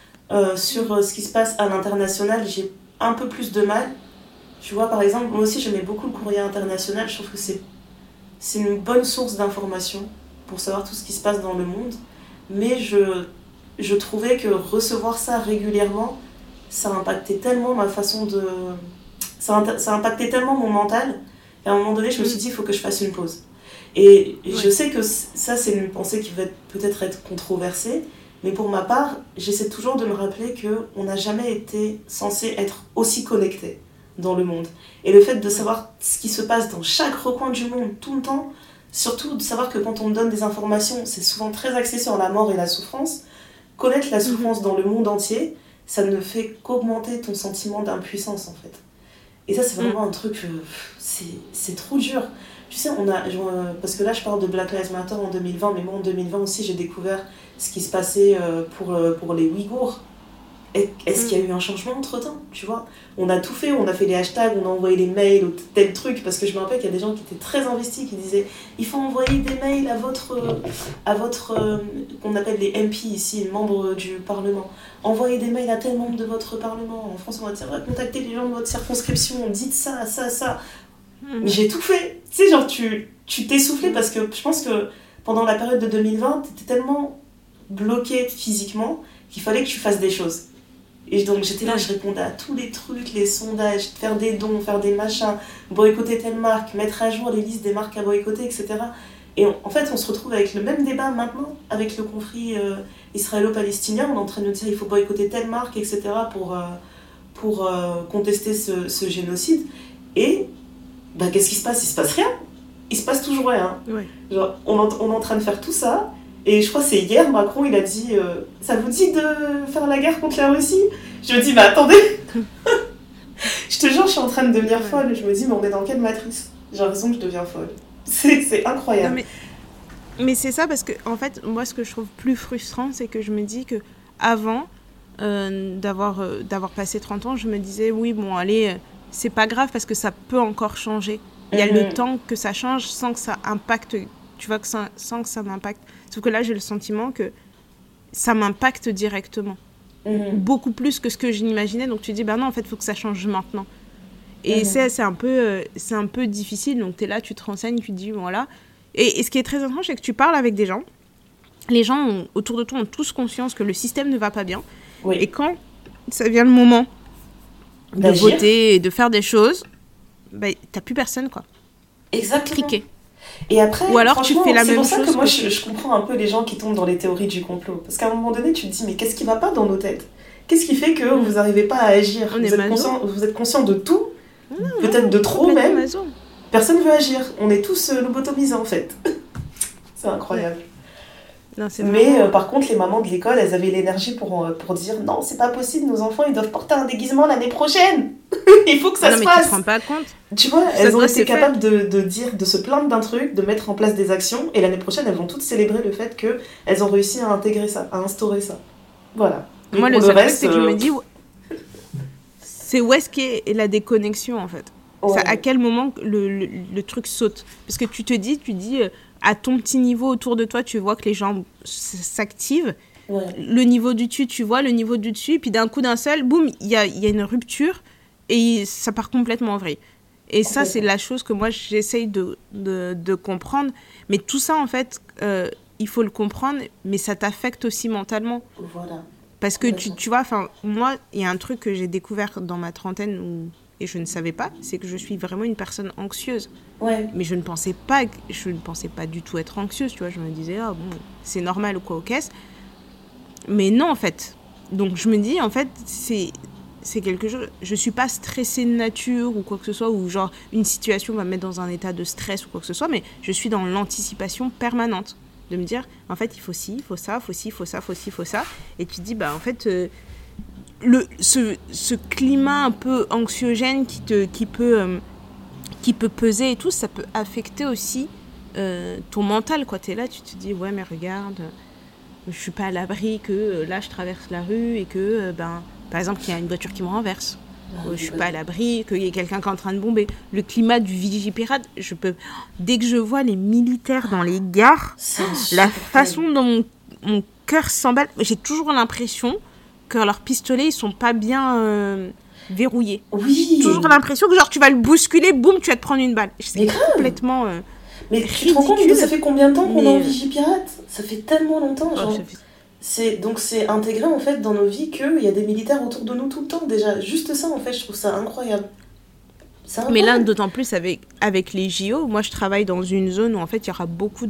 Sur ce qui se passe à l'international, j'ai un peu plus de mal. Tu vois, par exemple, moi aussi j'aimais beaucoup le courrier international, je trouve que c'est une bonne source d'information pour savoir tout ce qui se passe dans le monde. Mais je trouvais que recevoir ça régulièrement, ça impactait tellement ma façon de... ça impactait tellement mon mental, qu'à un moment donné, je me suis dit, il faut que je fasse une pause. Et je Ouais. sais que ça, c'est une pensée qui va peut-être être controversée, mais pour ma part, j'essaie toujours de me rappeler qu'on n'a jamais été censé être aussi connecté dans le monde. Et le fait de savoir ce qui se passe dans chaque recoin du monde, tout le temps, surtout de savoir que quand on donne des informations, c'est souvent très axé sur la mort et la souffrance, connaître la Mhm. souffrance dans le monde entier, ça ne fait qu'augmenter ton sentiment d'impuissance en fait. Et ça, c'est Mm. vraiment un truc, c'est trop dur. Tu sais, parce que là, je parle de Black Lives Matter en 2020, mais moi, en 2020 aussi, j'ai découvert ce qui se passait pour les Ouïghours. Est-ce Mm. qu'il y a eu un changement entre-temps, tu vois? On a tout fait, on a fait les hashtags, on a envoyé les mails, ou tel truc, parce que je me rappelle qu'il y a des gens qui étaient très investis, qui disaient il faut envoyer des mails à votre qu'on appelle les MP ici, membres du Parlement. Envoyez des mails à tel membre de votre Parlement. En France, on va dire contactez les gens de votre circonscription, dites ça, ça, ça. Mais Mhm. j'ai tout fait. Tu sais, genre, tu t'es soufflé Mm. parce que je pense que pendant la période de 2020, t'étais tellement bloqué physiquement qu'il fallait que tu fasses des choses. Et donc j'étais là, Ouais. je répondais à tous les trucs, les sondages, faire des dons, faire des machins, boycotter telle marque, mettre à jour les listes des marques à boycotter, etc. Et en fait, on se retrouve avec le même débat maintenant, avec le conflit israélo-palestinien. On est en train de nous dire il faut boycotter telle marque, etc. pour contester ce génocide. Et bah, qu'est-ce qui se passe? Il se passe rien. Il se passe toujours rien. Ouais. Genre, on est en train de faire tout ça. Et je crois que c'est hier, Macron, il a dit ça vous dit de faire la guerre contre la Russie? Je me dis, mais attendez, je te jure, je suis en train de devenir Ouais. folle. Je me dis, mais on est dans quelle matrice? J'ai l'impression que je deviens folle. C'est Non, incroyable. mais c'est ça parce que, en fait, moi, ce que je trouve plus frustrant, c'est que je me dis que avant d'avoir passé 30 ans, je me disais, oui, bon, allez, c'est pas grave parce que ça peut encore changer. Il y a le Mhm, temps que ça change sans que ça impacte, tu vois, sans que ça m'impacte. Sauf que là, j'ai le sentiment que ça m'impacte directement. mhm, Beaucoup plus que ce que je n'imaginais. Donc tu dis, ben non, en fait, il faut que ça change maintenant. Et mhm. c'est un peu difficile. Donc tu es là, tu te renseignes, tu te dis, voilà. Et ce qui est très étrange, c'est que tu parles avec des gens. Les gens autour de toi ont tous conscience que le système ne va pas bien. Et Oui, quand ça vient le moment de d'agir. voter et de faire des choses, bah, t'as plus personne, quoi. Exactement. Cliquer. Et Ou après, alors tu fais franchement, la c'est même pour ça que chose moi, que tu... je comprends un peu les gens qui tombent dans les théories du complot. Parce qu'à un moment donné, tu te dis, mais qu'est-ce qui va pas dans nos têtes? Qu'est-ce qui fait que vous Mm. n'arrivez pas à agir? On est maso. Vous êtes conscient de tout, Non, peut-être de trop complètement même. maso. Personne veut agir. On est tous lobotomisés en fait. C'est Ouais. incroyable. Non, c'est Mais vraiment... par contre, les mamans de l'école, elles avaient l'énergie pour dire non, c'est pas possible, nos enfants ils doivent porter un déguisement l'année prochaine. Il faut que Ah ça non, se mais tu te passe. rends pas compte. Tu vois, Ça elles ont doit été se faire. capables de dire, de se plaindre d'un truc, de mettre en place des actions, et l'année prochaine, elles vont toutes célébrer le fait qu'elles ont réussi à intégrer ça, à instaurer ça. Voilà. Mais Moi, pour le le seul truc, reste, c'est que je me dis, c'est où est-ce qu'est la déconnexion, en fait. C'est à ouais. quel moment le truc saute. Parce que tu dis, à ton petit niveau autour de toi, tu vois que les gens s'activent. Ouais. Le niveau du dessus, tu vois le niveau du dessus. Puis d'un coup d'un seul, boum, il y a une rupture et ça part complètement en vrille. Et ça, c'est Complètement. la chose que moi, j'essaye de comprendre. Mais tout ça, en fait, il faut le comprendre, mais ça t'affecte aussi mentalement. Voilà. Parce que Complètement. tu vois, moi, il y a un truc que j'ai découvert dans ma trentaine et je ne savais pas, c'est que je suis vraiment une personne anxieuse. Ouais. Mais je ne pensais pas du tout être anxieuse, tu vois. Je me disais, ah bon, c'est normal ou quoi, ok. Mais non, en fait. Donc, je me dis, en fait, c'est quelque chose... Je suis pas stressée de nature ou quoi que ce soit, ou genre, une situation va me mettre dans un état de stress ou quoi que ce soit, mais je suis dans l'anticipation permanente. De me dire, en fait, il faut ci, il faut ça, il faut ci, il faut ça, il faut ci, il faut ça. Et tu te dis, bah, en fait... ce climat un peu anxiogène qui peut peser et tout, ça peut affecter aussi ton mental, quoi. T'es là, tu te dis, ouais, mais regarde, je suis pas à l'abri que là, je traverse la rue et que, par exemple, qu'il y a une voiture qui me renverse. Je suis pas à l'abri qu'il y ait quelqu'un qui est en train de bomber. Le climat du Vigipirate, dès que je vois les militaires dans les gares, la façon dont mon cœur s'emballe, j'ai toujours l'impression que leurs pistolets, ils sont pas bien verrouillés. Oui. Toujours l'impression que genre tu vas le bousculer, boum, tu vas te prendre une balle. C'est complètement mais ridicule. Tu te rends compte que ça fait combien de temps qu'on est en Vigipirate ? Ça fait tellement longtemps, genre. Donc c'est intégré en fait dans nos vies qu'il y a des militaires autour de nous tout le temps déjà. Juste ça en fait, je trouve ça incroyable. Mais là, d'autant plus avec les JO, moi je travaille dans une zone où en fait il y aura beaucoup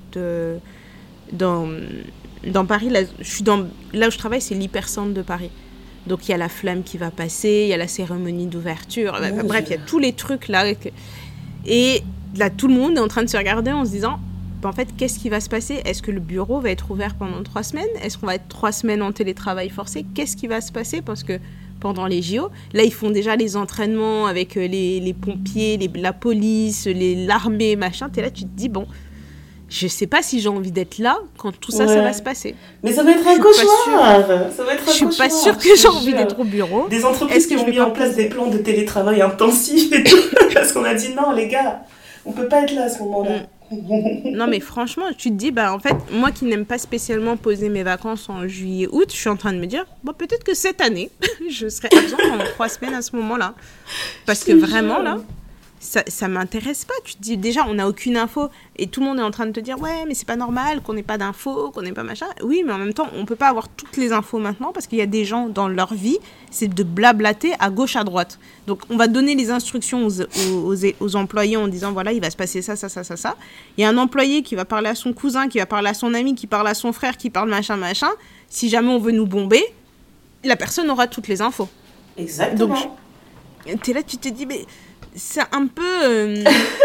dans Paris, là où je travaille, c'est l'hypercentre de Paris. Donc il y a la flamme qui va passer, il y a la cérémonie d'ouverture, bref, il y a tous les trucs là. Et là, tout le monde est en train de se regarder en se disant, en fait, qu'est-ce qui va se passer ? Est-ce que le bureau va être ouvert pendant 3 semaines ? Est-ce qu'on va être 3 semaines en télétravail forcé ? Qu'est-ce qui va se passer ? Parce que pendant les JO, là, ils font déjà les entraînements avec les pompiers, la police, l'armée, machin. T'es là, tu te dis, bon, je sais pas si j'ai envie d'être là quand tout ça, ça va se passer. Mais ça va être un cauchemar. Je suis pas sûre que j'ai envie d'être au bureau. Des entreprises qui ont mis en place des plans de télétravail intensif et tout, parce qu'on a dit non, les gars, on peut pas être là à ce moment-là. Non, mais franchement, tu te dis, en fait, moi qui n'aime pas spécialement poser mes vacances en juillet-août, je suis en train de me dire, peut-être que cette année, je serai absente pendant 3 semaines à ce moment-là. Parce que vraiment, là, ça m'intéresse pas. Tu te dis, déjà, on n'a aucune info et tout le monde est en train de te dire, ouais, mais c'est pas normal qu'on n'ait pas d'infos, qu'on n'ait pas machin. Oui, mais en même temps, on peut pas avoir toutes les infos maintenant parce qu'il y a des gens dans leur vie, c'est de blablater à gauche, à droite. Donc, on va donner les instructions aux employés en disant, voilà, il va se passer ça, ça, ça, ça, ça. Il y a un employé qui va parler à son cousin, qui va parler à son ami, qui parle à son frère, qui parle machin, machin. Si jamais on veut nous bomber, la personne aura toutes les infos. Exactement. Donc, t'es là, tu te dis, mais c'est un peu...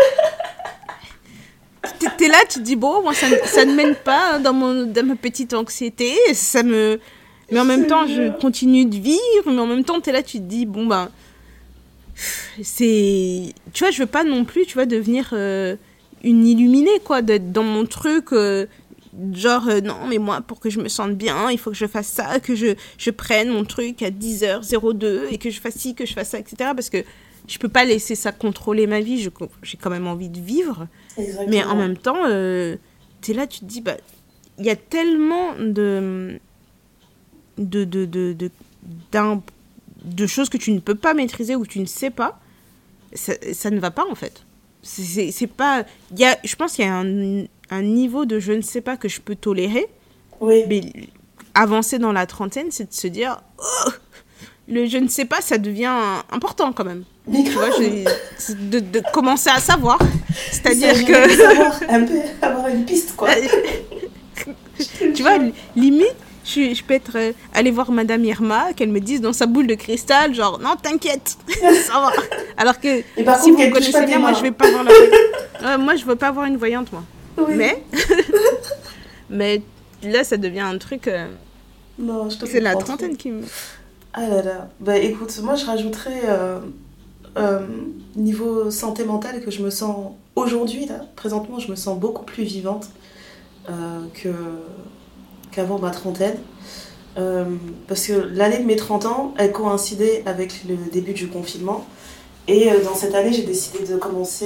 T'es là, tu te dis, bon, moi, ça ne mène pas dans ma petite anxiété. Mais en même temps, je continue de vivre. Mais en même temps, t'es là, tu te dis, bon, c'est... Tu vois, je veux pas non plus, tu vois, devenir une illuminée, quoi, d'être dans mon truc... non, mais moi, pour que je me sente bien, il faut que je fasse ça, que je prenne mon truc à 10h02 et que je fasse ci, que je fasse ça, etc. Parce que je peux pas laisser ça contrôler ma vie, j'ai quand même envie de vivre. Exactement. Mais en même temps, t'es là, tu te dis, il y a tellement de choses que tu ne peux pas maîtriser ou que tu ne sais pas, ça ne va pas en fait. C'est pas... je pense qu'il y a un niveau de je ne sais pas que je peux tolérer. Oui. Mais avancer dans la trentaine, c'est de se dire... Oh, le je ne sais pas, ça devient important quand même. Mais tu vois, de commencer à savoir. C'est-à-dire que... savoir, un peu avoir une piste, quoi. Tu vois, limite, je peux être aller voir Madame Irma, qu'elle me dise dans sa boule de cristal, genre, non, t'inquiète, ça va. Alors que si vous me connaissez bien, moi, je vais pas voir la voyante. Moi, je veux pas voir une voyante, moi. Oui. Mais là, ça devient un truc... Non, je te c'est la trentaine qui me... Ah là là. Écoute, moi, je rajouterais... niveau santé mentale, que je me sens... Aujourd'hui, là, présentement, je me sens beaucoup plus vivante qu'avant ma trentaine. Parce que l'année de mes 30 ans, elle coïncidait avec le début du confinement. Et dans cette année, j'ai décidé de commencer...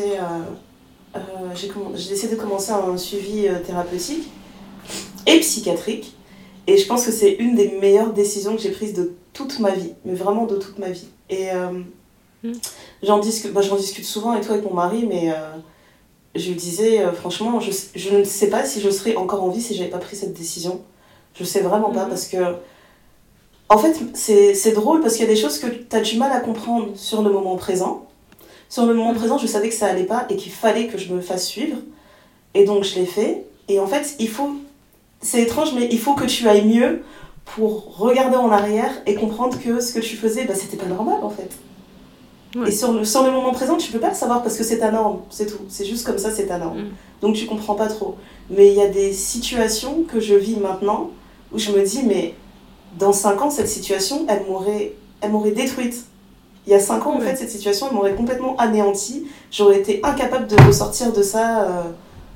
j'ai décidé de commencer un suivi thérapeutique et psychiatrique. Et je pense que c'est une des meilleures décisions que j'ai prises de toute ma vie. Mais vraiment de toute ma vie. Et j'en discute souvent et tout avec mon mari, mais... je lui disais, franchement, je ne sais pas si je serais encore en vie si j'avais pas pris cette décision. Je sais vraiment pas, parce que... En fait, c'est drôle, parce qu'il y a des choses que tu as du mal à comprendre sur le moment présent. Sur le moment présent, je savais que ça allait pas et qu'il fallait que je me fasse suivre. Et donc, je l'ai fait. Et en fait, c'est étrange, mais il faut que tu ailles mieux pour regarder en arrière et comprendre que ce que tu faisais, c'était pas normal, en fait. Ouais. Et sur le moment présent, tu peux pas le savoir parce que c'est ta norme, c'est tout. C'est juste comme ça, c'est ta norme. Donc, tu comprends pas trop. Mais il y a des situations que je vis maintenant où je me dis, mais dans 5 ans, cette situation, elle m'aurait détruite. Il y a 5 ans, en fait, cette situation, elle m'aurait complètement anéantie. J'aurais été incapable de ressortir de ça,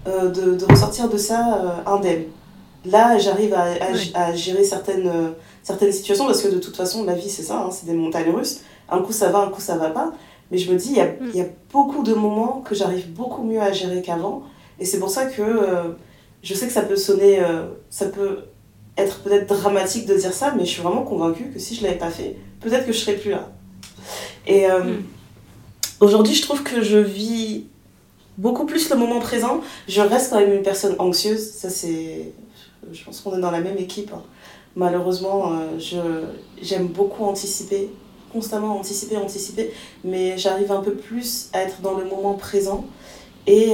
indemne. Là, j'arrive à gérer certaines situations parce que de toute façon, la vie, c'est ça, hein, c'est des montagnes russes. Un coup, ça va, un coup, ça va pas. Mais je me dis, il y a beaucoup de moments que j'arrive beaucoup mieux à gérer qu'avant. Et c'est pour ça que je sais que ça peut sonner, ça peut être peut-être dramatique de dire ça, mais je suis vraiment convaincue que si je l'avais pas fait, peut-être que je serais plus là. Et aujourd'hui, je trouve que je vis beaucoup plus le moment présent. Je reste quand même une personne anxieuse, ça c'est... Je pense qu'on est dans la même équipe. Hein. Malheureusement, j'aime beaucoup anticiper, constamment anticiper, mais j'arrive un peu plus à être dans le moment présent. Et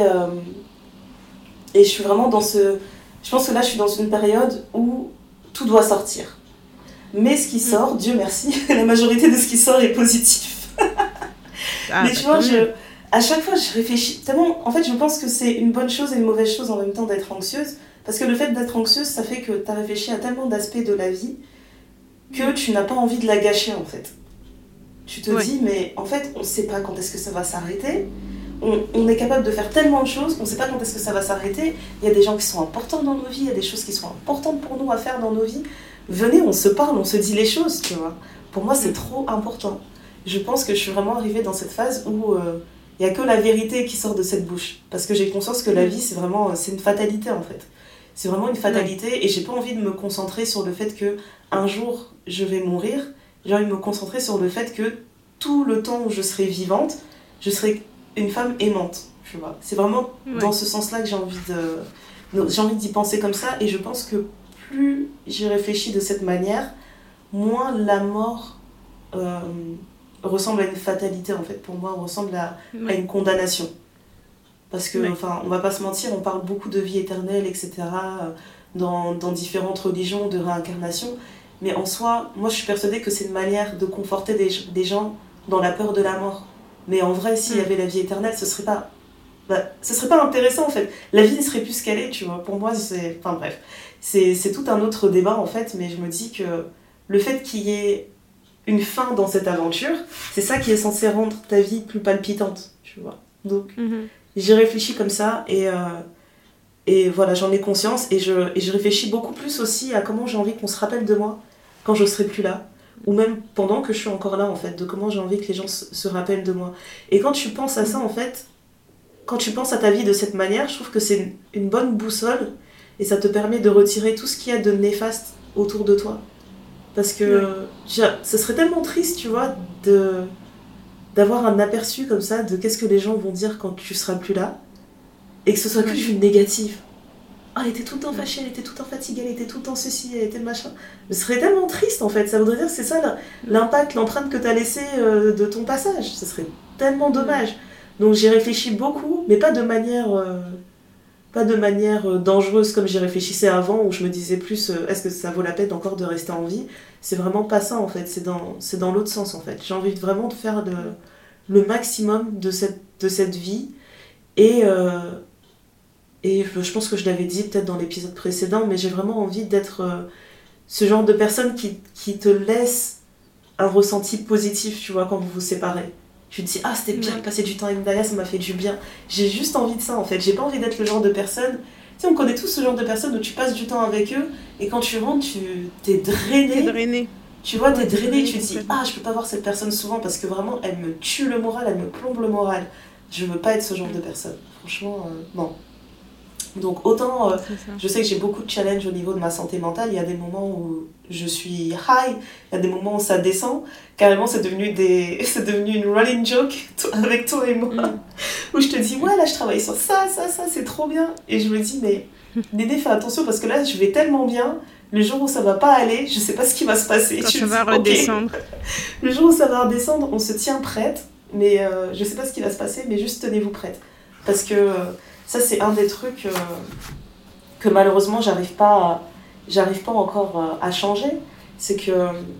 je suis vraiment dans ce... Je pense que là, je suis dans une période où tout doit sortir. Mais ce qui sort, Dieu merci, la majorité de ce qui sort est positif. Mais tu vois, à chaque fois, je réfléchis tellement... En fait, je pense que c'est une bonne chose et une mauvaise chose en même temps d'être anxieuse. Parce que le fait d'être anxieuse, ça fait que tu as réfléchi à tellement d'aspects de la vie que tu n'as pas envie de la gâcher, en fait. Tu te dis, mais en fait, on ne sait pas quand est-ce que ça va s'arrêter. On est capable de faire tellement de choses, on ne sait pas quand est-ce que ça va s'arrêter. Il y a des gens qui sont importants dans nos vies, il y a des choses qui sont importantes pour nous à faire dans nos vies. Venez, on se parle, on se dit les choses, tu vois. Pour moi, c'est trop important. Je pense que je suis vraiment arrivée dans cette phase où il n'y a que la vérité qui sort de cette bouche. Parce que j'ai conscience que la vie, c'est une fatalité, en fait. C'est vraiment une fatalité et j'ai pas envie de me concentrer sur le fait que un jour je vais mourir. J'ai envie de me concentrer sur le fait que tout le temps où je serai vivante, je serai une femme aimante, tu vois. C'est vraiment dans ce sens-là que j'ai envie d'y penser comme ça. Et je pense que plus j'y réfléchis de cette manière, moins la mort ressemble à une fatalité, en fait. Pour moi, ressemble à une condamnation. Parce que, on va pas se mentir, on parle beaucoup de vie éternelle, etc., dans différentes religions, de réincarnation. Mais en soi, moi, je suis persuadée que c'est une manière de conforter des gens dans la peur de la mort. Mais en vrai, s'il y avait la vie éternelle, ce serait pas intéressant, en fait. La vie ne serait plus ce qu'elle est, tu vois. Pour moi, c'est... Enfin, bref. C'est tout un autre débat, en fait. Mais je me dis que le fait qu'il y ait une fin dans cette aventure, c'est ça qui est censé rendre ta vie plus palpitante, tu vois. Donc... J'y réfléchis comme ça et voilà, j'en ai conscience et je réfléchis beaucoup plus aussi à comment j'ai envie qu'on se rappelle de moi quand je serai plus là ou même pendant que je suis encore là, en fait, de comment j'ai envie que les gens se rappellent de moi. Et quand tu penses à ça, en fait, quand tu penses à ta vie de cette manière, je trouve que c'est une bonne boussole et ça te permet de retirer tout ce qu'il y a de néfaste autour de toi. Parce que ce serait tellement triste, tu vois, d'avoir un aperçu comme ça de qu'est-ce que les gens vont dire quand tu seras plus là et que ce soit que du négatif. Ah, elle était tout le temps fâchée, elle était tout le temps fatiguée, elle était tout le temps ceci, elle était machin. Mais ce serait tellement triste, en fait. Ça voudrait dire que c'est ça l'impact, l'empreinte que t'as laissé de ton passage. Ce serait tellement dommage. Donc j'y réfléchis beaucoup, mais pas de manière dangereuse comme j'y réfléchissais avant, où je me disais plus est-ce que ça vaut la peine encore de rester en vie. C'est vraiment pas ça, en fait. C'est dans l'autre sens, en fait. J'ai envie vraiment de faire le maximum de cette vie. Et je pense que je l'avais dit peut-être dans l'épisode précédent, mais j'ai vraiment envie d'être ce genre de personne qui te laisse un ressenti positif, tu vois, quand vous vous séparez. Tu te dis, ah, c'était bien de passer du temps avec Daya, ça m'a fait du bien. J'ai juste envie de ça, en fait. J'ai pas envie d'être le genre de personne... Tu sais, on connaît tous ce genre de personnes où tu passes du temps avec eux, et quand tu rentres, t'es drainé. Tu vois, t'es drainé, tu te dis, ah, je peux pas voir cette personne souvent, parce que vraiment, elle me tue le moral, elle me plombe le moral. Je veux pas être ce genre de personne. Franchement, non. Donc autant, je sais que j'ai beaucoup de challenges au niveau de ma santé mentale, il y a des moments où je suis high, il y a des moments où ça descend, carrément c'est devenu une running joke avec toi et moi, où je te dis ouais là je travaille sur ça, c'est trop bien, et je me dis mais Néné fais attention parce que là je vais tellement bien, le jour où ça va pas aller, je sais pas ce qui va se passer. Quand ça va redescendre. Le jour où ça va redescendre, on se tient prête, mais je sais pas ce qui va se passer, mais juste tenez-vous prête. Parce que ça, c'est un des trucs que malheureusement, j'arrive pas encore à changer. C'est que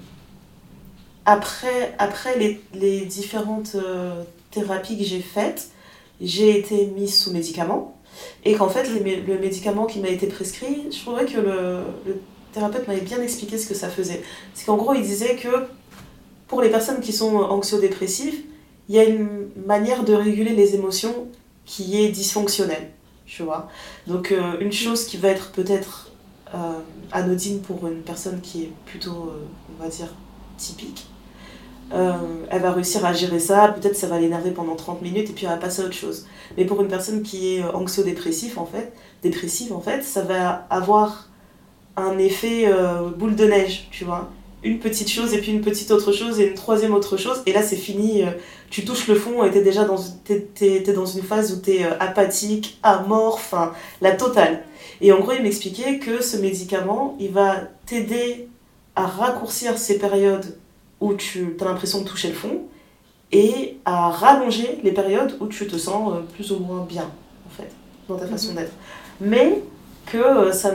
après les différentes thérapies que j'ai faites, j'ai été mise sous médicaments. Et qu'en fait, le médicament qui m'a été prescrit, je trouvais que le thérapeute m'avait bien expliqué ce que ça faisait. C'est qu'en gros, il disait que pour les personnes qui sont anxio-dépressives, il y a une manière de réguler les émotions qui est dysfonctionnelle, tu vois. Donc, une chose qui va être peut-être anodine pour une personne qui est plutôt, on va dire, typique, elle va réussir à gérer ça, peut-être ça va l'énerver pendant 30 minutes et puis elle va passer à autre chose. Mais pour une personne qui est anxio-dépressive, en fait, ça va avoir un effet boule de neige, tu vois. Une petite chose et puis une petite autre chose et une troisième autre chose, et là c'est fini, tu touches le fond et t'es déjà t'es dans une phase où t'es apathique, amorphe, enfin la totale. Et en gros il m'expliquait que ce médicament, il va t'aider à raccourcir ces périodes où tu as l'impression de toucher le fond et à rallonger les périodes où tu te sens plus ou moins bien, en fait, dans ta façon d'être. Mais que ça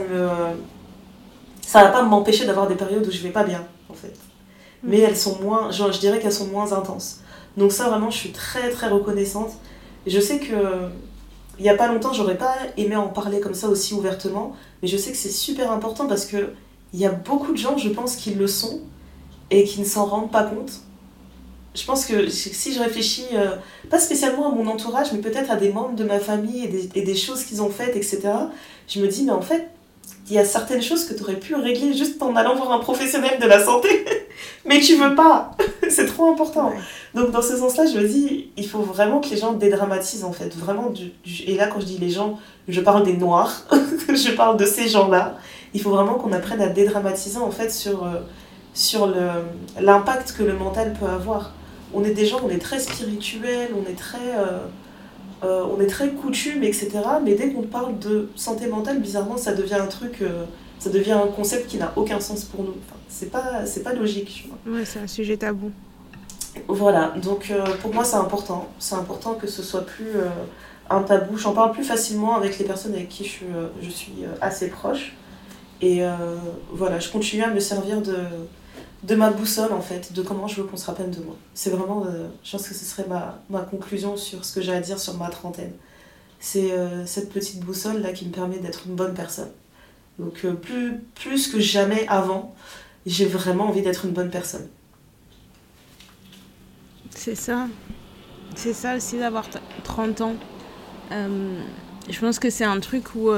va pas m'empêcher d'avoir des périodes où je vais pas bien, en fait. Mais elles sont moins, je dirais qu'elles sont moins intenses. Donc ça, vraiment, je suis très, très reconnaissante. Et je sais que, il y a pas longtemps, j'aurais pas aimé en parler comme ça aussi ouvertement, mais je sais que c'est super important parce que il y a beaucoup de gens, je pense, qui le sont et qui ne s'en rendent pas compte. Je pense que si je réfléchis, pas spécialement à mon entourage, mais peut-être à des membres de ma famille et des choses qu'ils ont faites, etc., je me dis, mais en fait, il y a certaines choses que tu aurais pu régler juste en allant voir un professionnel de la santé, mais tu veux pas. C'est trop important. Ouais. Donc dans ce sens-là, je me dis, il faut vraiment que les gens dédramatisent, en fait. Vraiment, et là, quand je dis les gens, je parle des noirs, je parle de ces gens-là. Il faut vraiment qu'on apprenne à dédramatiser, en fait, sur l'impact que le mental peut avoir. On est des gens, on est très spirituels, on est très coutume, etc. Mais dès qu'on parle de santé mentale, bizarrement, ça devient un truc, ça devient un concept qui n'a aucun sens pour nous. Enfin, c'est pas logique. Ouais, c'est un sujet tabou. Voilà, donc pour moi c'est important. C'est important que ce soit plus un tabou. J'en parle plus facilement avec les personnes avec qui je suis assez proche. Et voilà, je continue à me servir de ma boussole, en fait, de comment je veux qu'on se rappelle de moi. C'est vraiment, je pense que ce serait ma conclusion sur ce que j'ai à dire sur ma trentaine. C'est cette petite boussole-là qui me permet d'être une bonne personne. Donc plus que jamais avant, j'ai vraiment envie d'être une bonne personne. C'est ça aussi d'avoir 30 ans. Je pense que c'est un truc où...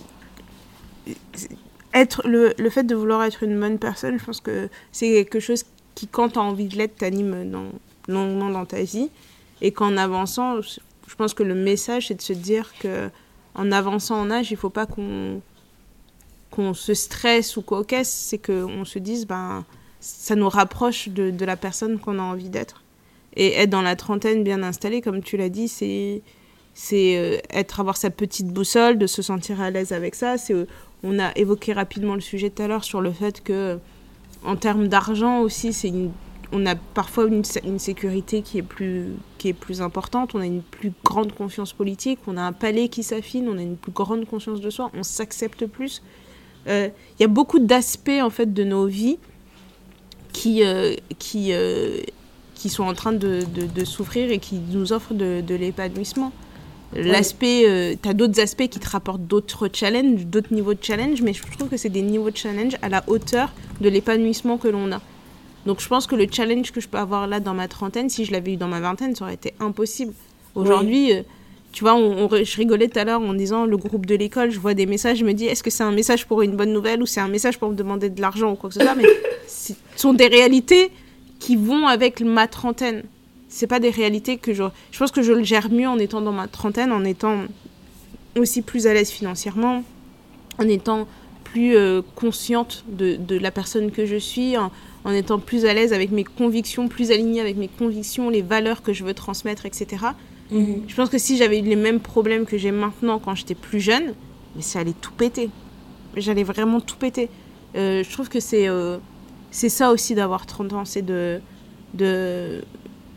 le fait de vouloir être une bonne personne, je pense que c'est quelque chose qui, quand tu as envie de l'être, t'anime longuement dans ta vie. Et qu'en avançant, je pense que le message, c'est de se dire qu'en avançant en âge, il ne faut pas qu'on se stresse ou qu'on caisse. C'est qu'on se dise, ça nous rapproche de la personne qu'on a envie d'être. Et être dans la trentaine bien installée, comme tu l'as dit, c'est avoir sa petite boussole, de se sentir à l'aise avec ça. On a évoqué rapidement le sujet tout à l'heure sur le fait que, en termes d'argent aussi, on a parfois une sécurité qui est plus importante, on a une plus grande conscience politique, on a un palais qui s'affine, on a une plus grande conscience de soi, on s'accepte plus. Il y a beaucoup d'aspects en fait de nos vies qui sont en train de souffrir et qui nous offrent de l'épanouissement. L'aspect, t'as d'autres aspects qui te rapportent d'autres challenges, d'autres niveaux de challenge, mais je trouve que c'est des niveaux de challenge à la hauteur de l'épanouissement que l'on a. Donc je pense que le challenge que je peux avoir là dans ma trentaine, si je l'avais eu dans ma vingtaine, ça aurait été impossible. Aujourd'hui, tu vois, je rigolais tout à l'heure en disant le groupe de l'école, je vois des messages, je me dis est-ce que c'est un message pour une bonne nouvelle ou c'est un message pour me demander de l'argent ou quoi que ce soit, mais ce sont des réalités qui vont avec ma trentaine. C'est pas des réalités que je pense que je le gère mieux en étant dans ma trentaine, en étant aussi plus à l'aise financièrement, en étant plus consciente de la personne que je suis, en étant plus à l'aise avec mes convictions, plus alignée avec mes convictions, les valeurs que je veux transmettre, etc. Je pense que si j'avais eu les mêmes problèmes que j'ai maintenant quand j'étais plus jeune, mais ça allait tout péter. J'allais vraiment tout péter. Je trouve que c'est ça aussi d'avoir 30 ans, c'est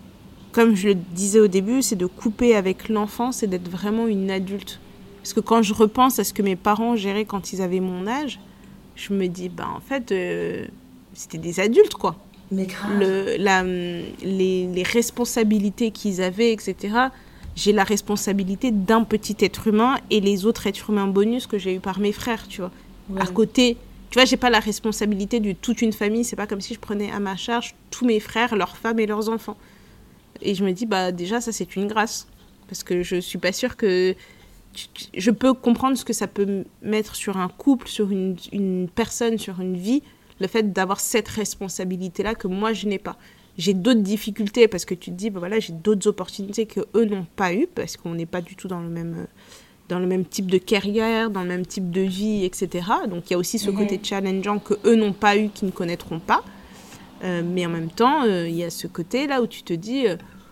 comme je le disais au début, c'est de couper avec l'enfance et d'être vraiment une adulte. Parce que quand je repense à ce que mes parents géraient quand ils avaient mon âge, je me dis, en fait, c'était des adultes, quoi. Mais grave. Les responsabilités qu'ils avaient, etc. J'ai la responsabilité d'un petit être humain et les autres êtres humains bonus que j'ai eu par mes frères, tu vois. Ouais. À côté, tu vois, j'ai pas la responsabilité de toute une famille. C'est pas comme si je prenais à ma charge tous mes frères, leurs femmes et leurs enfants. Et je me dis, déjà, ça, c'est une grâce. Parce que je suis pas sûre que... Je peux comprendre ce que ça peut mettre sur un couple, sur une personne, sur une vie, le fait d'avoir cette responsabilité-là que moi, je n'ai pas. J'ai d'autres difficultés parce que tu te dis, j'ai d'autres opportunités qu'eux n'ont pas eues parce qu'on n'est pas du tout dans le même type de carrière, dans le même type de vie, etc. Donc, il y a aussi ce côté challengeant qu'eux n'ont pas eu, qu'ils ne connaîtront pas. Mais en même temps, il y a ce côté-là où tu te dis,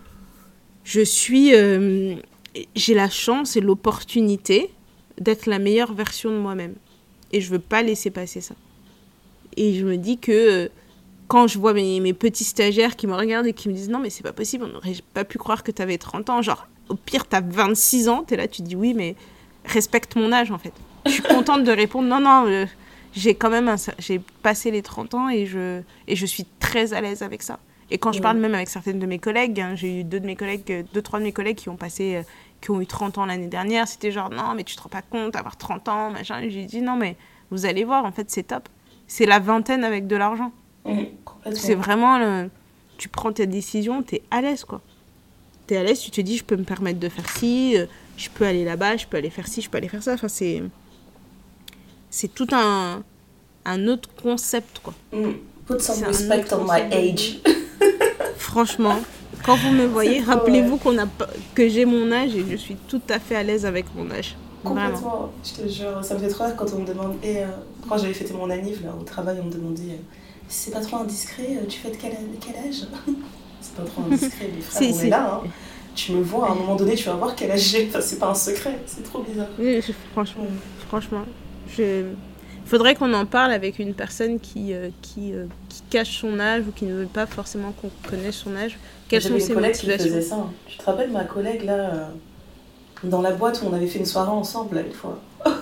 j'ai la chance et l'opportunité d'être la meilleure version de moi-même. Et je ne veux pas laisser passer ça. Et je me dis que quand je vois mes petits stagiaires qui me regardent et qui me disent « Non, mais c'est pas possible, on n'aurait pas pu croire que tu avais 30 ans. » Genre, au pire, tu as 26 ans, tu es là, tu te dis « Oui, mais respecte mon âge, en fait. » Je suis contente de répondre « Non, j'ai quand même j'ai passé les 30 ans et je suis très à l'aise avec ça. » Et quand je parle même avec certaines de mes collègues, j'ai eu trois de mes collègues qui ont eu 30 ans l'année dernière, c'était genre « Non, mais tu te rends pas compte, avoir 30 ans, machin. » Et j'ai dit « Non, mais vous allez voir, en fait, c'est top. C'est la vingtaine avec de l'argent. » C'est vraiment, tu prends tes décisions, t'es à l'aise, quoi. T'es à l'aise, tu te dis, je peux me permettre de faire ci, je peux aller là-bas, je peux aller faire ci, je peux aller faire ça. Enfin, c'est tout un autre concept, quoi. Put some respect on my age. Franchement, quand vous me voyez, rappelez-vous que j'ai mon âge et je suis tout à fait à l'aise avec mon âge. Complètement, vraiment. Je te jure. Ça me fait trop rire quand on me demande... Et quand j'avais fêté mon anniv, là, au travail, on me demandait... C'est pas trop indiscret, tu fais de quel âge? C'est pas trop indiscret, les frères, on est là. Hein. Tu me vois, à un moment donné, tu vas voir quel âge j'ai. Enfin, c'est pas un secret, c'est trop bizarre. Oui, franchement, il faudrait qu'on en parle avec une personne qui cache son âge ou qui ne veut pas forcément qu'on connaisse son âge. Quelles sont ses motivations? Qui faisait ça. Hein. Tu te rappelles ma collègue, là, dans la boîte où on avait fait une soirée ensemble, là, une fois.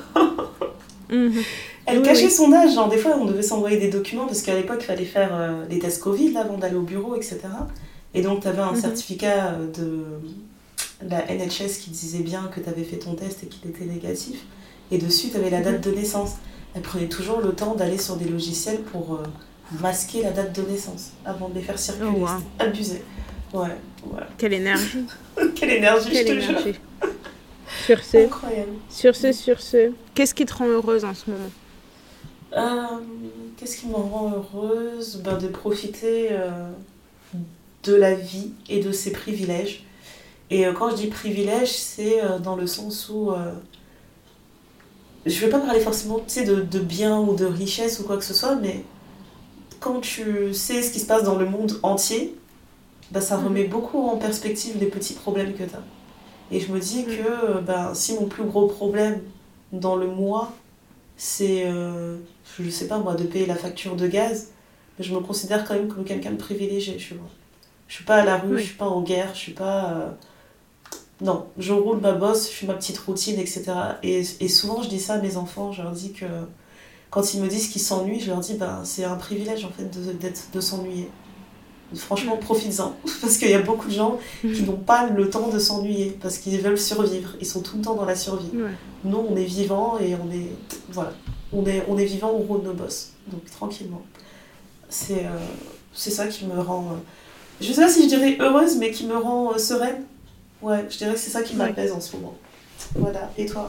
Elle cachait son âge, genre des fois on devait s'envoyer des documents parce qu'à l'époque il fallait faire les tests Covid là, avant d'aller au bureau, etc. Et donc tu avais un certificat de la NHS qui disait bien que tu avais fait ton test et qu'il était négatif. Et dessus tu avais la date de naissance. Elle prenait toujours le temps d'aller sur des logiciels pour masquer la date de naissance avant de les faire circuler. Oh, wow. C'était abusé. Ouais. Quelle énergie. Quelle énergie, je te jure. Incroyable. Sur ce. Qu'est-ce qui te rend heureuse en ce moment? Qu'est-ce qui me rend heureuse? De profiter de la vie et de ses privilèges. Et quand je dis privilèges, c'est dans le sens où... je ne vais pas parler forcément de biens ou de richesse ou quoi que ce soit, mais quand tu sais ce qui se passe dans le monde entier, ça remet beaucoup en perspective les petits problèmes que tu as. Et je me dis que si mon plus gros problème dans le mois, c'est, je sais pas moi, de payer la facture de gaz, je me considère quand même comme quelqu'un de privilégié, tu vois. Je suis pas à la rue, je suis pas en guerre, je suis pas... Non, je roule ma bosse, je fais ma petite routine, etc. Et souvent je dis ça à mes enfants, je leur dis que quand ils me disent qu'ils s'ennuient, je leur dis c'est un privilège en fait de s'ennuyer. Franchement, profites-en, parce qu'il y a beaucoup de gens qui n'ont pas le temps de s'ennuyer, parce qu'ils veulent survivre, ils sont tout le temps dans la survie. Ouais. Nous, on est vivants et on est... Voilà, on est vivants, on roule nos bosses, donc tranquillement. C'est ça qui me rend... je sais pas si je dirais heureuse, mais qui me rend sereine. Ouais, je dirais que c'est ça qui m'apaise en ce moment. Voilà, et toi?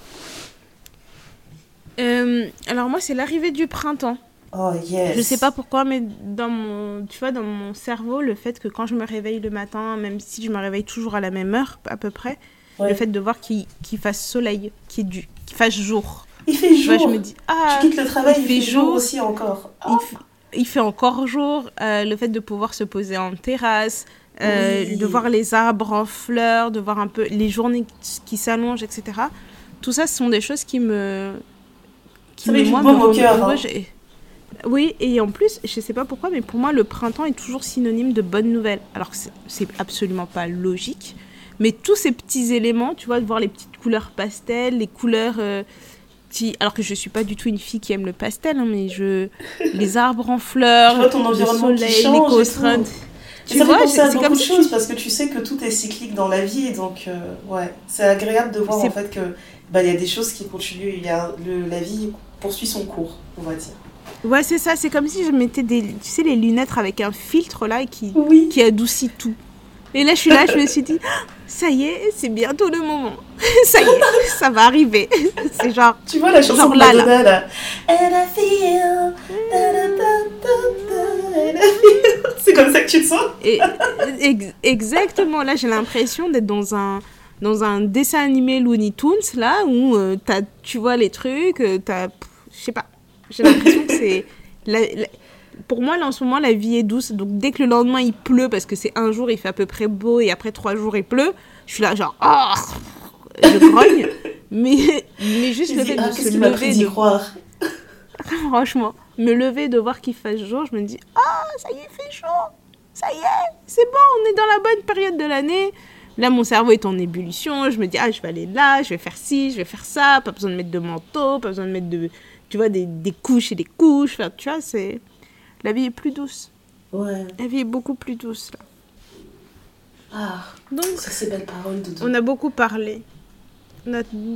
Alors moi, c'est l'arrivée du printemps. Oh yes. Je sais pas pourquoi, mais dans mon cerveau, le fait que quand je me réveille le matin, même si je me réveille toujours à la même heure à peu près, le fait de voir qu'il fasse soleil, qu'il fasse jour. Il fait jour. Je me dis tu quittes le travail, il fait jour aussi encore. Il fait encore jour. Le fait de pouvoir se poser en terrasse, de voir les arbres en fleurs, de voir un peu les journées qui s'allongent, etc. Tout ça, ce sont des choses qui me rendent au cœur. Oui, et en plus, je sais pas pourquoi, mais pour moi, le printemps est toujours synonyme de bonne nouvelle. Alors que c'est absolument pas logique. Mais tous ces petits éléments, tu vois, de voir les petites couleurs pastel, les couleurs... alors que je suis pas du tout une fille qui aime le pastel, hein, mais les arbres en fleurs, tu vois ton le environnement soleil, qui change les contraintes. Tu vois, ça me fait penser à beaucoup de choses parce que tu sais que tout est cyclique dans la vie, donc ouais, c'est agréable de voir en fait que il y a des choses qui continuent, la vie poursuit son cours, on va dire. Ouais, c'est ça, c'est comme si je mettais tu sais, les lunettes avec un filtre là qui adoucit tout. Et là, je me suis dit, ça y est, c'est bientôt le moment. Ça y est, ça va arriver. C'est genre... Tu vois la chanson de Madonna, là. And I feel... C'est comme ça que tu te sens? Exactement, là, j'ai l'impression d'être dans un dessin animé Looney Tunes, là, où tu vois les trucs, je sais pas. J'ai l'impression que c'est... Pour moi, là, en ce moment, la vie est douce. Donc, dès que le lendemain, il pleut, parce que c'est un jour, il fait à peu près beau, et après 3 jours, il pleut, je suis là, genre, je grogne. mais juste le fait de se lever... d'y croire. Franchement, me lever, de voir qu'il fasse jour, je me dis, ça y est, il fait chaud. Ça y est, c'est bon, on est dans la bonne période de l'année. Là, mon cerveau est en ébullition. Je me dis, je vais aller là, je vais faire ci, je vais faire ça. Pas besoin de mettre de manteau, pas besoin de mettre tu vois, des couches et des couches. Enfin, tu vois, c'est... La vie est plus douce. Ouais. La vie est beaucoup plus douce, là. Ah, donc, ça c'est belle parole, Doudou. On a beaucoup parlé. Vous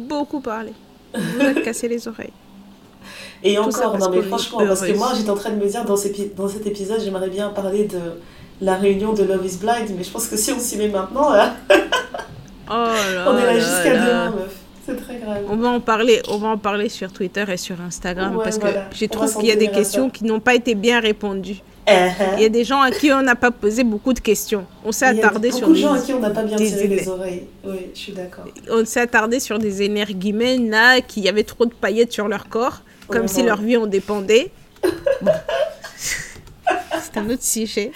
êtes cassé les oreilles. Et encore, non mais franchement, parce que moi j'étais en train de me dire dans cet épisode, j'aimerais bien parler de la réunion de Love is Blind, mais je pense que si on s'y met maintenant, là, on est là jusqu'à demain, meuf. C'est très grave. On va en parler sur Twitter et sur Instagram, parce que je trouve qu'il y a des questions qui n'ont pas été bien répondues. Il y a des gens à qui on n'a pas posé beaucoup de questions. On s'est attardé sur beaucoup de gens à qui on n'a pas bien tiré les oreilles. Oui, je suis d'accord. On s'est attardé sur des énergumènes là qui avaient trop de paillettes sur leur corps, comme si leur vie en dépendait. Bon. C'est un autre sujet.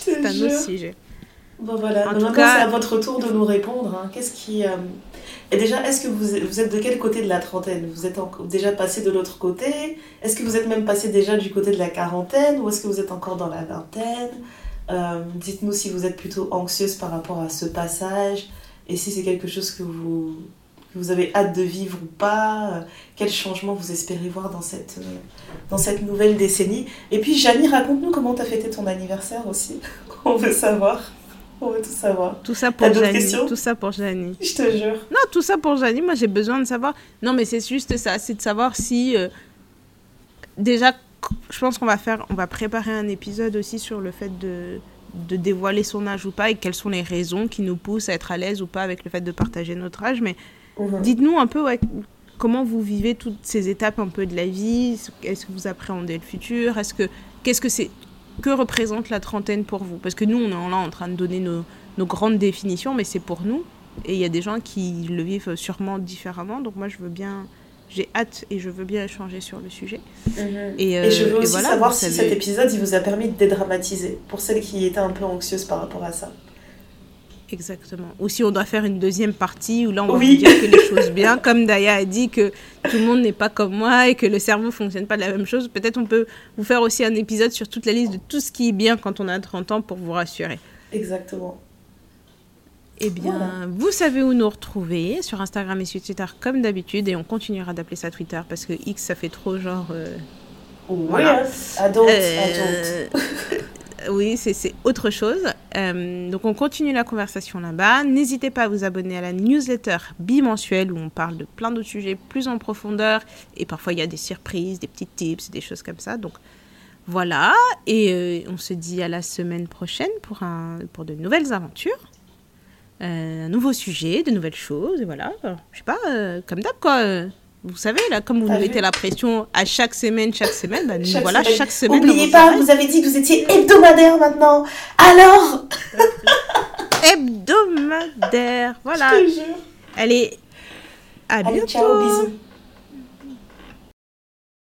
Bon voilà. Maintenant c'est à votre tour de nous répondre. Hein. Qu'est-ce qui Et déjà, est-ce que vous êtes de quel côté de la trentaine? Vous êtes déjà passé de l'autre côté? Est-ce que vous êtes même passé déjà du côté de la quarantaine? Ou est-ce que vous êtes encore dans la vingtaine? Dites-nous si vous êtes plutôt anxieuse par rapport à ce passage. Et si c'est quelque chose que vous avez hâte de vivre ou pas. Quel changement vous espérez voir dans cette nouvelle décennie. Et puis, Janie, raconte-nous comment tu as fêté ton anniversaire aussi. On veut savoir. On veut tout savoir. Tout ça pour Janie. Tout ça pour Janie. Je te jure. Non, tout ça pour Janie. Moi, j'ai besoin de savoir. Non, mais c'est juste ça. C'est de savoir si... déjà, je pense qu'on va préparer un épisode aussi sur le fait de dévoiler son âge ou pas et quelles sont les raisons qui nous poussent à être à l'aise ou pas avec le fait de partager notre âge. Mais dites-nous un peu comment vous vivez toutes ces étapes un peu de la vie. Est-ce que vous appréhendez le futur? Que représente la trentaine pour vous? Parce que nous, on est là en train de donner nos grandes définitions, mais c'est pour nous. Et il y a des gens qui le vivent sûrement différemment. Donc moi, j'ai hâte et je veux bien échanger sur le sujet. Et je veux aussi savoir si cet épisode il vous a permis de dédramatiser, pour celles qui étaient un peu anxieuses par rapport à ça. Exactement. Ou si on doit faire une deuxième partie où là, on va vous dire que les choses bien, comme Daya a dit que tout le monde n'est pas comme moi et que le cerveau ne fonctionne pas de la même chose. Peut-être on peut vous faire aussi un épisode sur toute la liste de tout ce qui est bien quand on a 30 ans pour vous rassurer. Exactement. Eh bien, Vous savez où nous retrouver, sur Instagram et sur Twitter comme d'habitude, et on continuera d'appeler ça Twitter parce que X, ça fait trop genre... voilà. Adult. Oui, c'est autre chose. Donc, on continue la conversation là-bas. N'hésitez pas à vous abonner à la newsletter bimensuelle où on parle de plein d'autres sujets plus en profondeur. Et parfois, il y a des surprises, des petits tips, des choses comme ça. Donc, voilà. Et on se dit à la semaine prochaine pour de nouvelles aventures. Un nouveau sujet, de nouvelles choses. Et voilà. Je sais pas, comme d'hab, quoi. Vous savez, là, comme vous nous mettez la pression à chaque semaine, chaque semaine. N'oubliez pas, vous avez dit que vous étiez hebdomadaire maintenant. Alors hebdomadaire, voilà. Je te jure. Allez, à bientôt. Ciao, bisous.